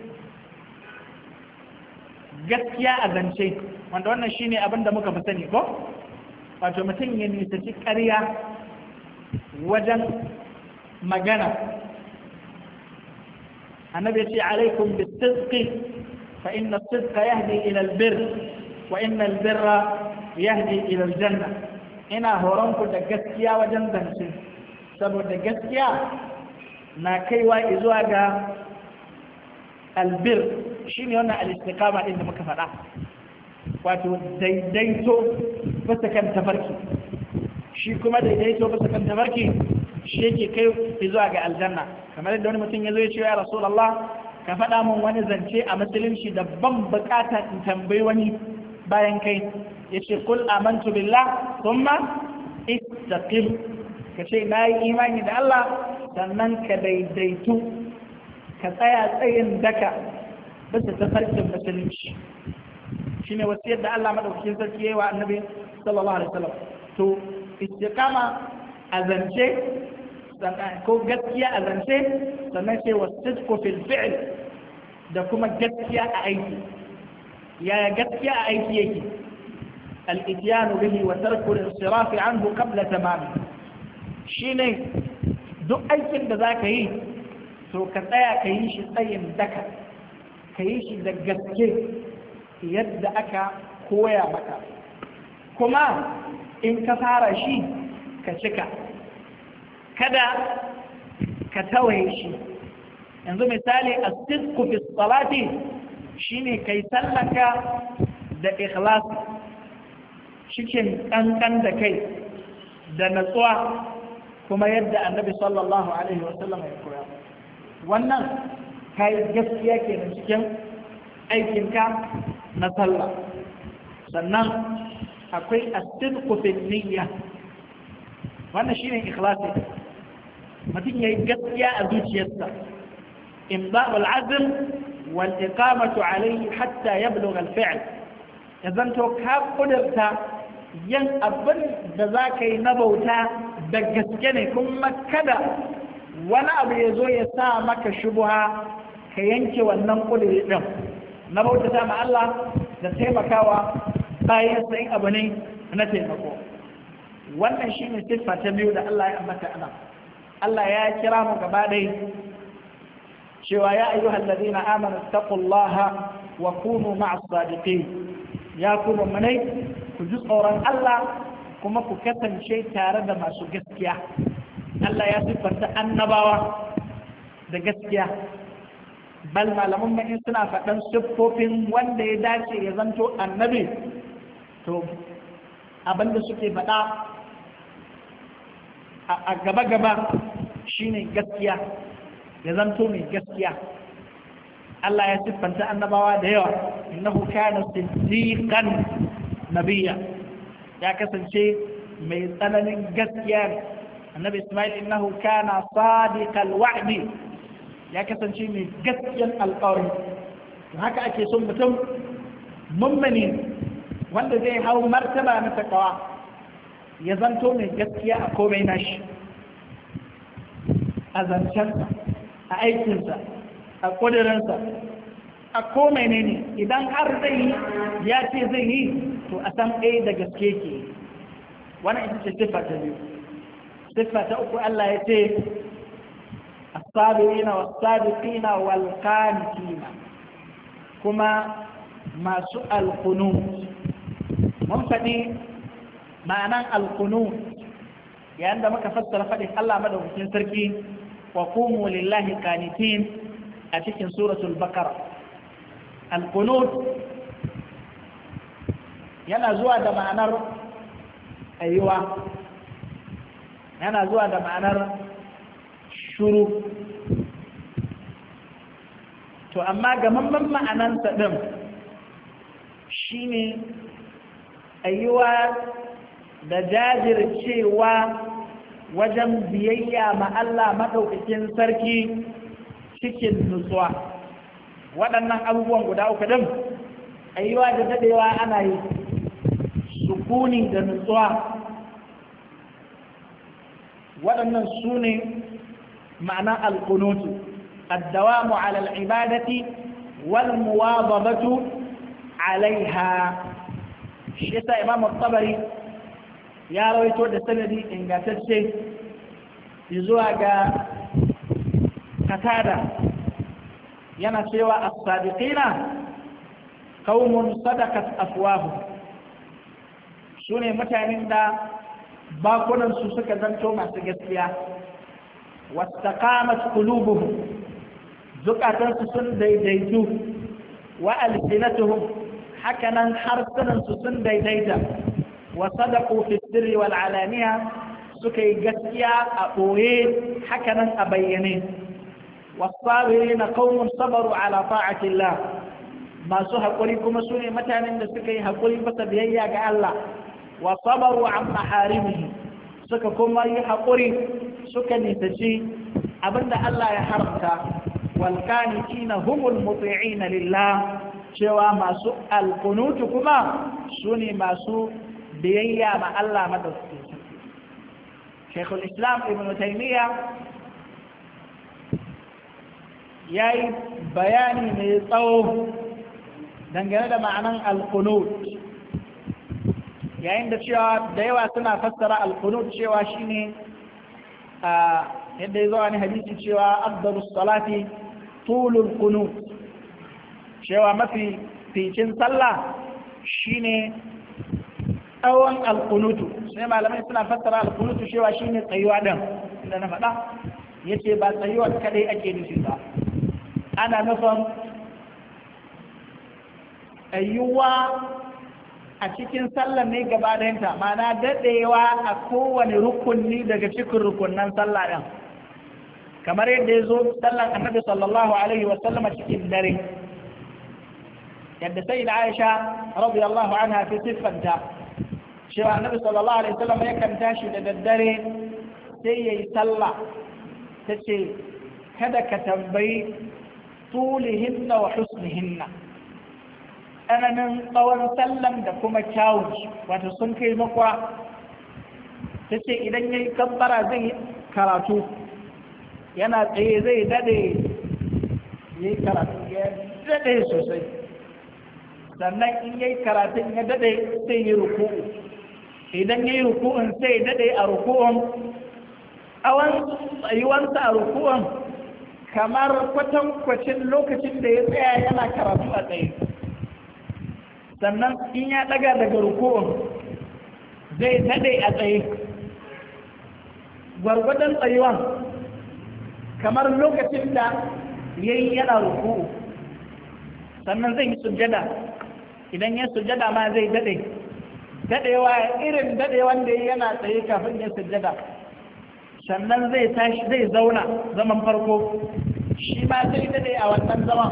Gaskiya a zance, wanda wannan shine abin da muka fi sani ko? Wato mutum ya nisanci ƙarya wajen magana. Annabi ya ce alaikum bis-sidqi fa inna as-sidqa yahdi ila al-birr wa inna al-birra yahdi ila al-janna. Ina horon ku da gaskiya wajen zance, saboda gaskiya na kaiwa zuwa ga albir, shine wannan al-istiqama din da muka faɗa. Wato daidaito bisa kan tafarki, shi kuma daidaito bisa kan tafarki shi yake kai zuwa ga aljanna. Kamar yadda wani mutum ya zo ya ce ya Rasulullah ka faɗa min wani zance a musulunci da ban bukata in tambayi wani bayan kai. Ya ce kul amantu billah thumma istaqim, ka ce na yi imani da Allah sannan ka daidaitu, ka tsaya tsayin daka bisa tafarkin musulunci. Shine wasiyar da Allah madaukakin sarki yayi wa Annabi sallallahu alaihi wasallam. To istiqama a zance ko gaskiya a zance, sannan ce wasidqu fil fi'l, da kuma gaskiya a aiki. Yaya gaskiya a aiki yake? al-ityanu bihi wa tarku al-insiraf anhu qabla tamami. Shine duk aikin da zaka yi to ka tsaya ka yi shi tsayin daka, ka yi shi da gaske yadda aka koya maka, kuma in ka fara shi ka cika, kada ka tawaye shi. Yanzu misali as-sidqu fi salati shine kai sallaka da ikhlas, cikin kankan da kai da natsuwa, kuma yadda Annabi sallallahu alaihi wasallam ya koya. Wannan kai gaskiya kenan cikin aikinka na sallah. Sannan akwai as-sidqu fi niyya, wannan shine ikhlasi. Mutum yayi gaskiya a zuciyarsa, imda'ul azm wal iqamatu alayhi hatta yablugha al-fi'l. Yazan to ka kudurta yan abin da zaka yi na bauta da gaske ne, kuma kada wani abu ya zo ya sa maka shubha ka yanke wannan kudiri din na bautata ma Allah da taimakawa bayan sai abu ne na taimako. Wannan shine siffa ta biyu da Allah ya ambata ana. Allah ya kira mu gaba dai cewa ya ayyuhal ladina amanu taqullaha wa kunu ma'as sadiqin. Ya kuma munai ku ji tsoron Allah kuma ku kasance tare da masu gaskiya. Allah ya siffanta annabawa da gaskiya. Bal malaman mai suna faɗan siffofin wanda ya dace ya zanto annabi, to abinda suke faɗa a gaba-gaba shine gaskiya, ya zanto mai gaskiya. Allah ya siffanta annabawa da yawa, innahu kana siddiqan nabiyya, ya kasance mai tsananin gaskiya. Annabi Ismail innahu kana sadiqal wa'di, ya kasance mai gaskiyar alƙawari. Haka ake son mutum mummuni wanda zai hau martaba na takawa ya zanto mai gaskiya a komai nashi, a zancensa, a aikinsa, a ƙudurinsa, a komai ne ne. Idan har zai yi ya ce zai yi, to a san ɗaya da gaske ke. Wannan ita ce siffa ta biyu. Siffa ta uku Allah ya ce as-sabirina was-sadiqina wal-qanitina, kuma masu alqunut. Mun faɗi ma'anan alqunut yayin da muka fassara faɗin Allah madaukakin sarki wa qumu lillahi qanitin a cikin suratul baqara. Alqunut yana zuwa da ma'anar ayyuwa, yana zuwa da ma'anar shuru, to amma gamamman ma'anansa ɗin shi ne ayyuwa da jajircewa wajen biyayya ma Allah maɗaukakin sarki cikin nutsuwa. Waɗannan abubuwan guda uku ɗin ayyuwa da daɗewa ana yi, sukuni da nutsuwa, waɗannan su ne ma'ana alƙunutu, addawamu ala al'ibadati wal muwazabatu alaiha. Shi yasa Imam Tabari ya rawaito da sanadi ingantacce zuwa ga Qatada, yana cewa as-sadiqina qaumun sadaqat afwahu, sune mutanen da bakunansu suka zanto masu gaskiya, wastaqamat qulubuhum, zukatansu sun daidaitu, wa alsinatuhum, hakanan harsunansu sun daidaita, wa sadaqu fi sirri wal alaniya, suka yi gaskiya a ɓoye hakanan a bayyane. wasabirina qaumun sabaru ala ta'atillah, masu haƙuri kuma sune mutanen da suka yi haƙuri bisa biyayya ga Allah. wa sabaru an maharimihi, suka kuma yi haƙuri suka nisaci abinda Allah ya haramta. wal qanitina humul muti'ina lillah, cewa masu alkunutu kuma sune masu biyayya ma Allah madaukakin. Sheikhul Islam Ibn Taymiyyah yayi bayani mai tsawo dangane da ma'anan alkunut, yayin da cewa da yawa suna fassara alqunut cewa shine a yadda yazo wani hadisi cewa afdalus salati tulul qunut, cewa mafi ficin sallah shine tsawon alqunutu. Sai malamai suna fassara alqunutu cewa shine tsayuwa din, inda na faɗa yace ba tsayuwa kadai ake nufi ba, ana nufin tsayuwa a cikin sallar ne gaba ɗayanta, ma'ana daɗewa a kowane rukuni daga cikin rukunan sallah ɗin, kamar yadda ya zo sallar annabi sallallahu alaihi wa sallama cikin dare, yadda sai da Aisha radiyallahu anha fi siffanta cewa annabi sallallahu alaihi wa sallam yakan tashi da daddare sai yayi sallah, ta ce kada ka tambayi tulihinna wa husnihinna, tsananin tsawon sallan da kuma kyawun, wato sun kai makwa. Ta ce idan ya yi kabbara zai karatu, yana tsaye zai dade, ya yi karatu ya dade sosai, sannan in ya yi karatun ya dade sai yi ruku'u, idan ya yi ruku'un sai dade a ruku'un, tsawon tsayuwansa a ruku'un kamar kwatankwacin lokacin da ya tsaya yana karatu a tsaye. Sannan in ya daga daga ruku'un zai dade a tsaye gwargwadon tsayuwan kamar lokacin da ya yi yana ruku'u. Sannan zai yi sujjada, idan ya sujjada ma zai dade, dadewa irin dadewan da yana tsaye kafin ya sujjada. sannan zai tashi zai zauna zaman farko shi ma zai dade a wannan zaman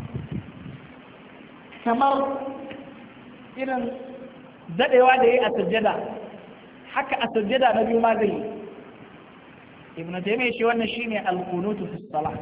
kamar irin dadewa da yayi a sujjada haka a sujjada na biyu ma zai yi. Ibn Taymiyyah shi wannan shine al-qunutu fi salat,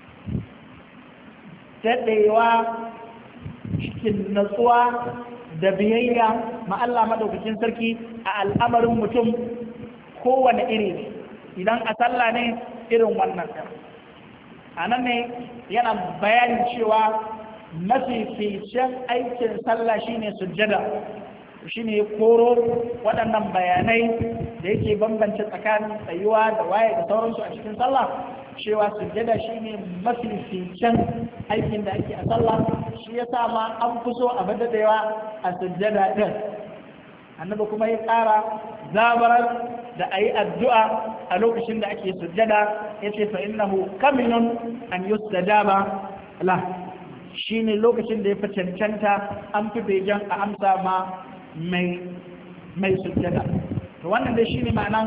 dadewa cikin natsuwa da biyayya ma Allah madaukakin sarki a al'amarin mutum kowane iri ne. Idan a sallah ne irin wannan ɗin a nan ne yana bayanin cewa mafificin aikin sallah shine sujjada, shine koro waɗannan bayanai da yake bambance tsakanin tsayuwa da waye da sauransu a cikin sallah, cewa sujjada shine mafificin aikin da ake a sallah. Shi ya sa ma an fi so a badadewa a sujjada ɗin. Annabi kuma ya ƙara zabarar da a yi addu'a a lokacin da ake sujjada, ya ce fa innahu kaminun an yustajaba la, shi ne lokacin da ya fi cancanta an fi begen a amsa ma mai mai sujjada. To wannan dai shi ne ma'anan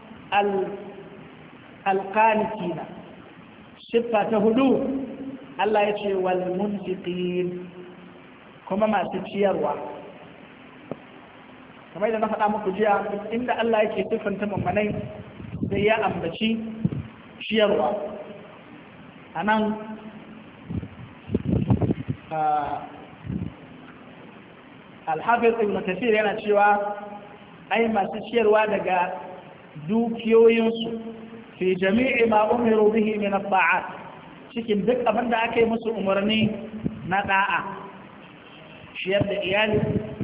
alƙanitina. Siffa ta hudu Allah ya ce wal munfiqin, kuma masu ciyarwa. Kamar da na faɗa muku jiya, inda Allah yake siffanta mummunai sai ya ambaci ciyarwa. A nan Al-Hafiz Ibn Kathir yana cewa ai masu ciyarwa daga dukiyoyinsu fi jami'i ma umiru bihi min at-ta'at, cikin duk abin da aka yi musu umarni na da'a, ciyar da iyali,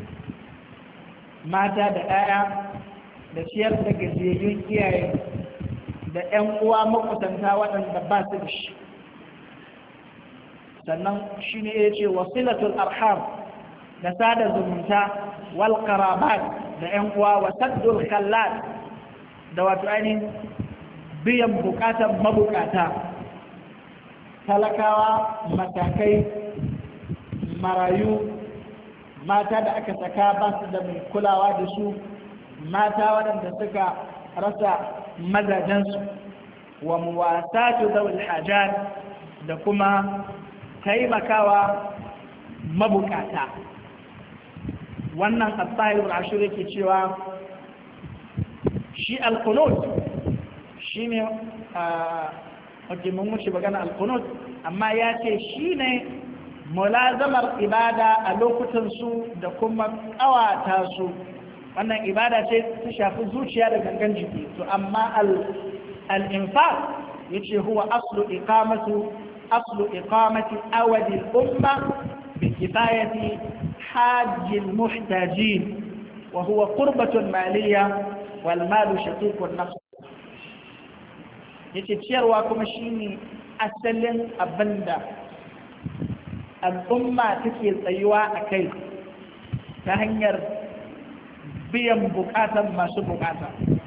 mata da ɗaya, da ciyar da gajiyayyun iyaye da ‘yan uwa makusanta waɗanda ba su da shi. Sannan shi ne ya ce wasilatul arham, da sada zumunta, wal qarabat da ‘yan uwa, wa saddul khallat da wato ainihin biyan bukatan mabukata, talakawa, matakai, marayu, mata da aka saka ba su da mai kulawa da su, mata waɗanda suka rasa mazajensu, wa muwasatu zawil hajat da kuma taimakawa mabukata. Wannan at-Tahir al-Ashur yake cewa shi al-qunut shine wajen mun mushi magana al-qunut, amma ya ce shine mulazamar ibada a lokutan su da kuma kawata su. Wannan ibada ce ta shafi zuciya da gangan jiki. To amma al-infaq yace huwa aslu iqamatu aslu iqamati awadi al-umma bi kifayati hajj al-muhtajin, wa huwa qurbatun maliyya wal malu shaqiqun nafs. Yace ciyarwa kuma shine asalin abinda al'umma take tsayuwa a kai ta hanyar biyan bukatan masu bukata.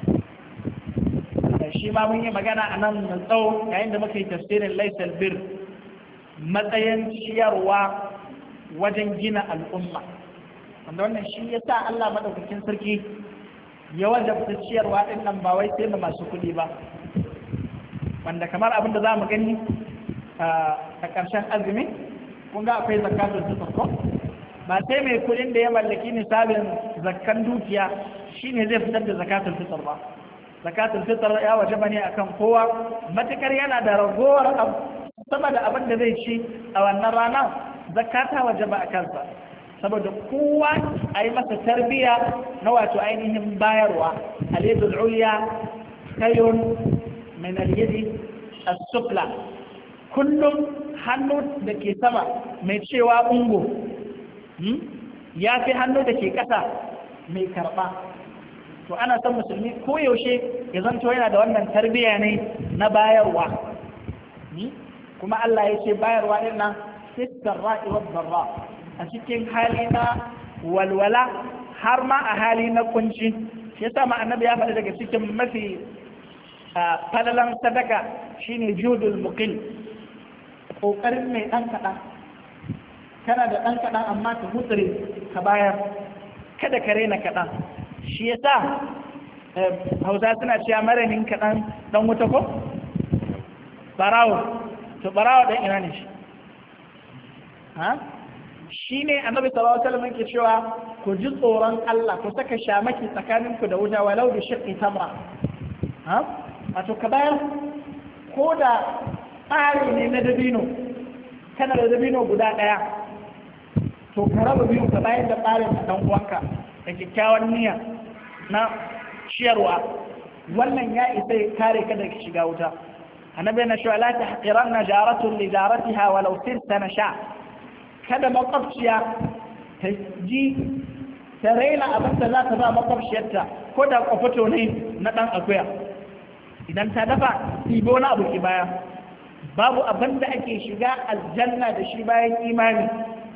Shi ma mun yi magana a nan da tsawo yayin da muka yi tafsirin laisal bir, matsayin ciyarwa wajen gina al'umma, wanda wannan shi ya sa Allah maɗaukakin sarki ya wajabta ciyarwa ɗin nan ba wai sai da masu kuɗi ba, wanda kamar abin da za mu gani a ƙarshen azumi kun ga akwai zakatul fitr ko ba sai mai kudin da ya mallaki nisabin zakkan dukiya shine zai fitar da zakatul fitr ba. Zakatul fitr ya wajaba ne akan kowa matakar yana da ragowar sama da abin da zai ci a wannan rana, zakata wajaba a kansa, saboda kowa a yi masa tarbiya na wato ainihin bayarwa. Al-yadul ulya khayrun min al-yadi as-sufla, kullum hannu da ke sama mai cewa ungo ya fi hannu da ke ƙasa mai karɓa. To ana son musulmi koyaushe ya zanto yana da wannan tarbiyya ne na bayarwa, kuma Allah ya ce bayarwa ɗin nan fistar ra'i wa barra, a cikin hali na walwala har ma a hali na kunci. Shi yasa ma annabi ya faɗi daga cikin mafi falalan sadaka shine judul muqil, ƙoƙarin mai ɗan kaɗan. Kana da ɗan kaɗan amma ka hutsure ka bayar, kada ka raina kaɗan. Shi yasa hausa suna cewa maranin kaɗan ɗan wuta ko? barawo to barawo ɗan ina ne shi ha? shi ne annabi sallallahu alaihi wasallam yake cewa ku ji tsoron Allah ku saka shamaki tsakaninku da wuta walau da shiqqi tamra ha? wato ka bayar ko da tsari ne na dabino kana da dabino guda ɗaya to ka raba biyu ka bayar da tsarin a ɗan uwanka da kyakkyawan niyya na ciyarwa wannan ya isa ya kare ka daga shiga wuta annabi yana cewa la tahqiranna jaratun li jaratiha walau sirta nasha kada makwabciya ta ji ta raina abin da za ta ba makwabciyarta ko da kwafato ne na ɗan akuya idan ta dafa ɗibo na abu ki baya babu abin da ake shiga aljanna da shi bayan imani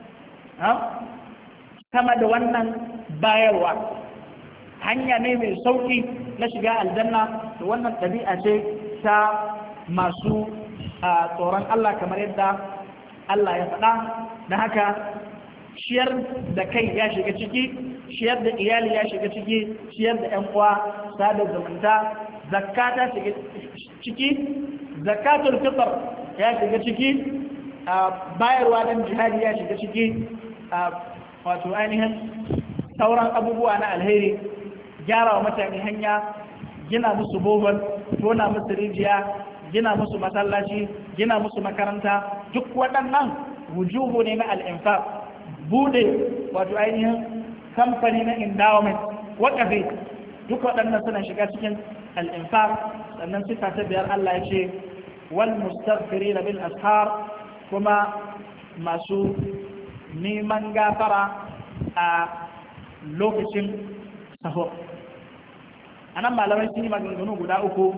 sama da wannan bayarwa hanya ne mai sauƙi na shiga aljanna da wannan ɗabi'a ce ta masu tsoron Allah kamar yadda Allah ya faɗa da haka ciyar da kai ya shiga ciki ciyar da iyali ya shiga ciki ciyar da ƴan uwa sada zumunta zakka ta shiga ciki zakatul fitr ya shiga ciki bayarwa dan jihadi ya shiga ciki wato ainihin sauran abubuwa na alheri gyara wa mutane hanya gina musu bohol tona musu rijiya gina musu masallaci gina musu makaranta duk waɗannan wujuhu ne na al'infaq bude wato ainihin kamfani na endowment waƙafi duk waɗannan suna shiga cikin al'infaq sannan sifa ta biyar Allah ya ce wal mustaghfirin bil ashar kuma masu neman gafara a lokacin sahur anan malamai sun yi maganganu guda uku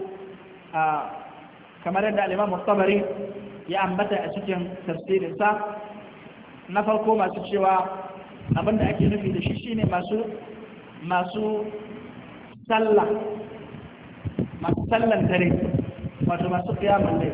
kamar yadda al-Imam Tabari ya ambata a cikin tafsirinsa na farko masu cewa abinda ake nufi da shi shine masu masu sallah masu sallan dare wato masu qiyamul layl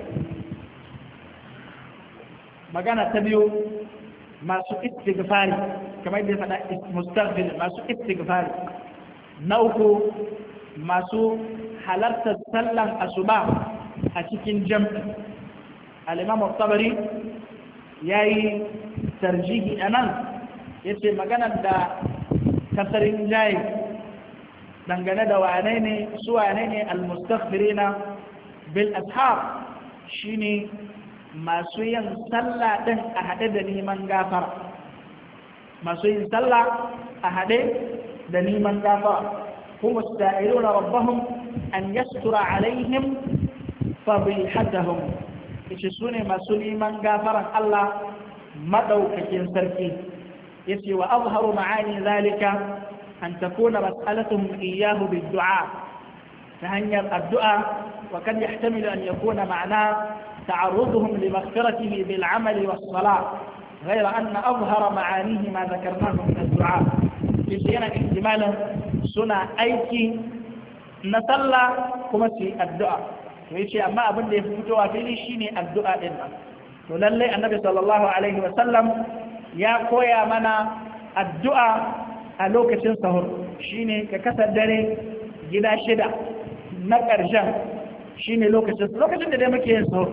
magana ta biyu masu istighfari kamar yadda ya faɗa mustaghfir masu istighfari na uku masu halartar sallan asuba a cikin jam'i al-Imam Tabari yayi tarjihi anan yace maganar da kasarin jayi dangane da wane ne su wane ne al-mustaghfirina bil ashab shine masu yin sallah din a hade da neman gafara masu yin sallah a hade da neman gafara kuma sta'iluna rabbahum an yastura alaihim fadihatuhum yace sune masu neman gafaran Allah madaukakin sarki yace wa azharu ma'ani zalika an takuna mas'alatuhum iyyahu bid-du'a ta hanyar addu'a wa kan yahtamilu an yakuna ma'na ta'arruduhum li maghfiratihi bil 'amali was-salah غير أن أظهر معانيه ما ذكرناه من الدعاء يسينا احتمالا سنة أيكي نسلى كما في الدعاء ويشي أما أبن دي فتوى فيني شيني الدعاء إنا ولله النبي صلى الله عليه وسلم يا قويا منا الدعاء ألوك سنسهر شيني ككسر داري جدا شدا نكر جن شيني لوك سنسهر لوك سنسهر دي مكي ينسهر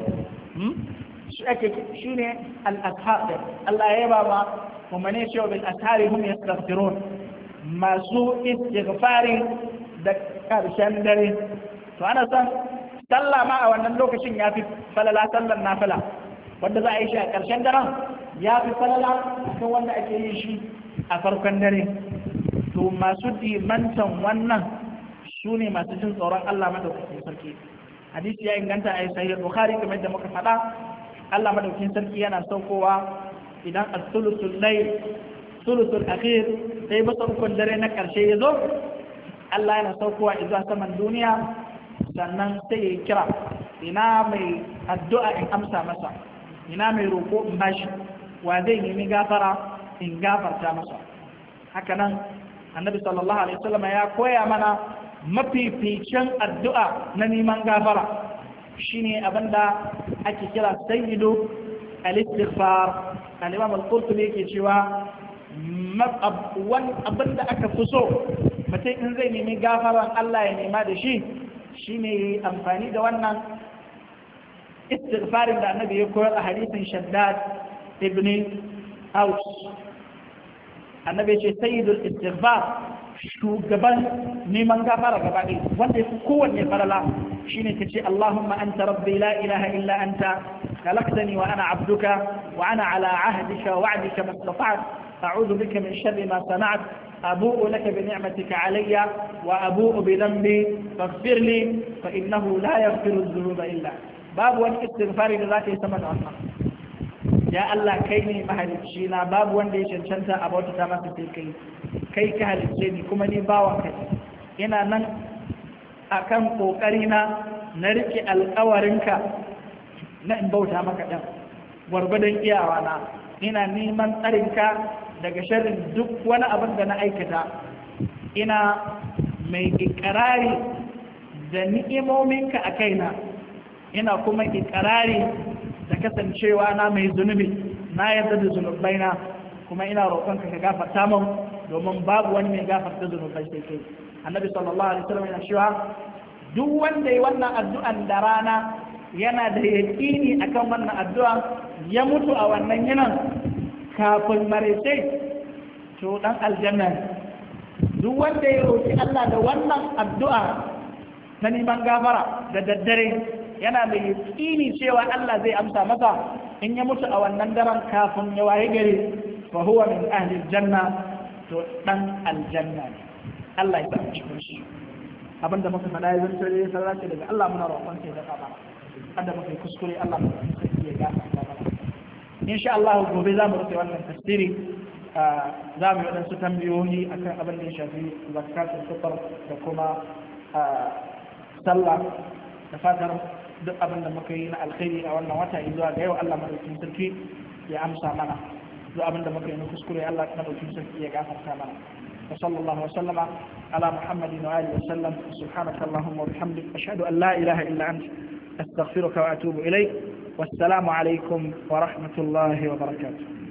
shi ne al'ashar Allah ya yaba ma mummane cewa bil ashari hum yastaghfirun masu istighfari da karshen dare to ana san sallah ma a wannan lokacin yafi falala sallan nafila wanda za a yi shi a karshen daren yafi falala kan wanda ake yin shi a farkon dare to masu dimantan wannan su ne masu jin tsoron Allah madaukakin sarki hadisi ya inganta a sahih bukhari kamar da muka faɗa Allah madaukin sarki yana saukowa idan as-sulusul layl sulusul akhir sai basa ukun dare na karshe yazo Allah yana saukowa izuwa saman duniya sannan sai ya kira ina mai addu'a in amsa masa ina mai roko in bashi wa zai nemi gafara in gafarta masa haka nan annabi sallallahu alaihi wasallam ya koya mana mafificin addu'a na neman gafara shine abinda ake kira sayyidu al-istighfar al-imam al-qurtubi yake cewa abinda aka fi so mutum in zai nemi gafaran Allah ya nema da shi shine amfani da wannan istighfarin da annabi ya koyar a hadisin Shaddad ibn Aus. Annabi ce sayyidul istighfar, shugaban neman gafara gaba ɗaya wanda ya fi kowanne farala shine ka ce Allahumma anta rabbi la ilaha illa anta khalaqtani wa ana abduka wa ana ala ahdika wa wa'dika mastata'tu a'udhu bika min sharri ma sana'tu abu'u laka bi ni'matika alayya wa abu'u bi dhanbi faghfir li fa innahu la yaghfiru dhunuba illa. Babu wani istighfari da zaka yi sama da wannan. Ya Allah kai ne mahalicci na, babu wanda ya cancanta a bautata masa sai kai kai ka halicce ni kuma ni bawan kai, ina nan akan kokari na na rike alƙawarinka na in bauta maka dan gwargwadon iyawa na, ina neman tsarinka daga sharrin duk wani abin da na aikata, ina mai ikrari da ni'imominka a kaina, ina kuma ikrari da kasancewa na mai zunubi, na yarda da zunubaina kuma ina roƙonka ka gafarta min domin babu wani mai gafarta zunubai sai kai. Annabi sallallahu alaihi wasallam yana cewa duk wanda yi wannan addu'an da rana yana da yaƙini akan wannan addu'a ya mutu a wannan yinan kafin marece to dan aljanna. Duk wanda ya roƙi Allah da wannan addu'a na neman gafara da daddare yana da yaƙini cewa Allah zai amsa masa in ya mutu a wannan daren kafin ya waye gari fa huwa min ahli janna, to dan aljanna ne. Allah ya sa cikin shi. Abinda muka faɗa ya zanto dai sallace daga Allah, muna roƙon sai da kaba kada muka yi kuskure Allah mu sai ya gafarta mana. Insha Allah gobe za mu rufe wannan tafsiri, za mu yi waɗansu tambayoyi akan abin da ya shafi zakatul fitr da kuma sallah, da fatar duk abin da muka yi na alkhairi a wannan wata zuwa ga yau Allah madaukakin sarki ya amsa mana, duk abin da muka yi na kuskure Allah madaukakin sarki ya gafarta mana. wa sallallahu wa sallama ala muhammadin wa alihi wa sallam. Subhanaka allahumma wa bihamdik ashhadu an la ilaha illa anta astaghfiruka wa atubu ilayk. Wassalamu alaikum wa rahmatullahi wa barakatuh.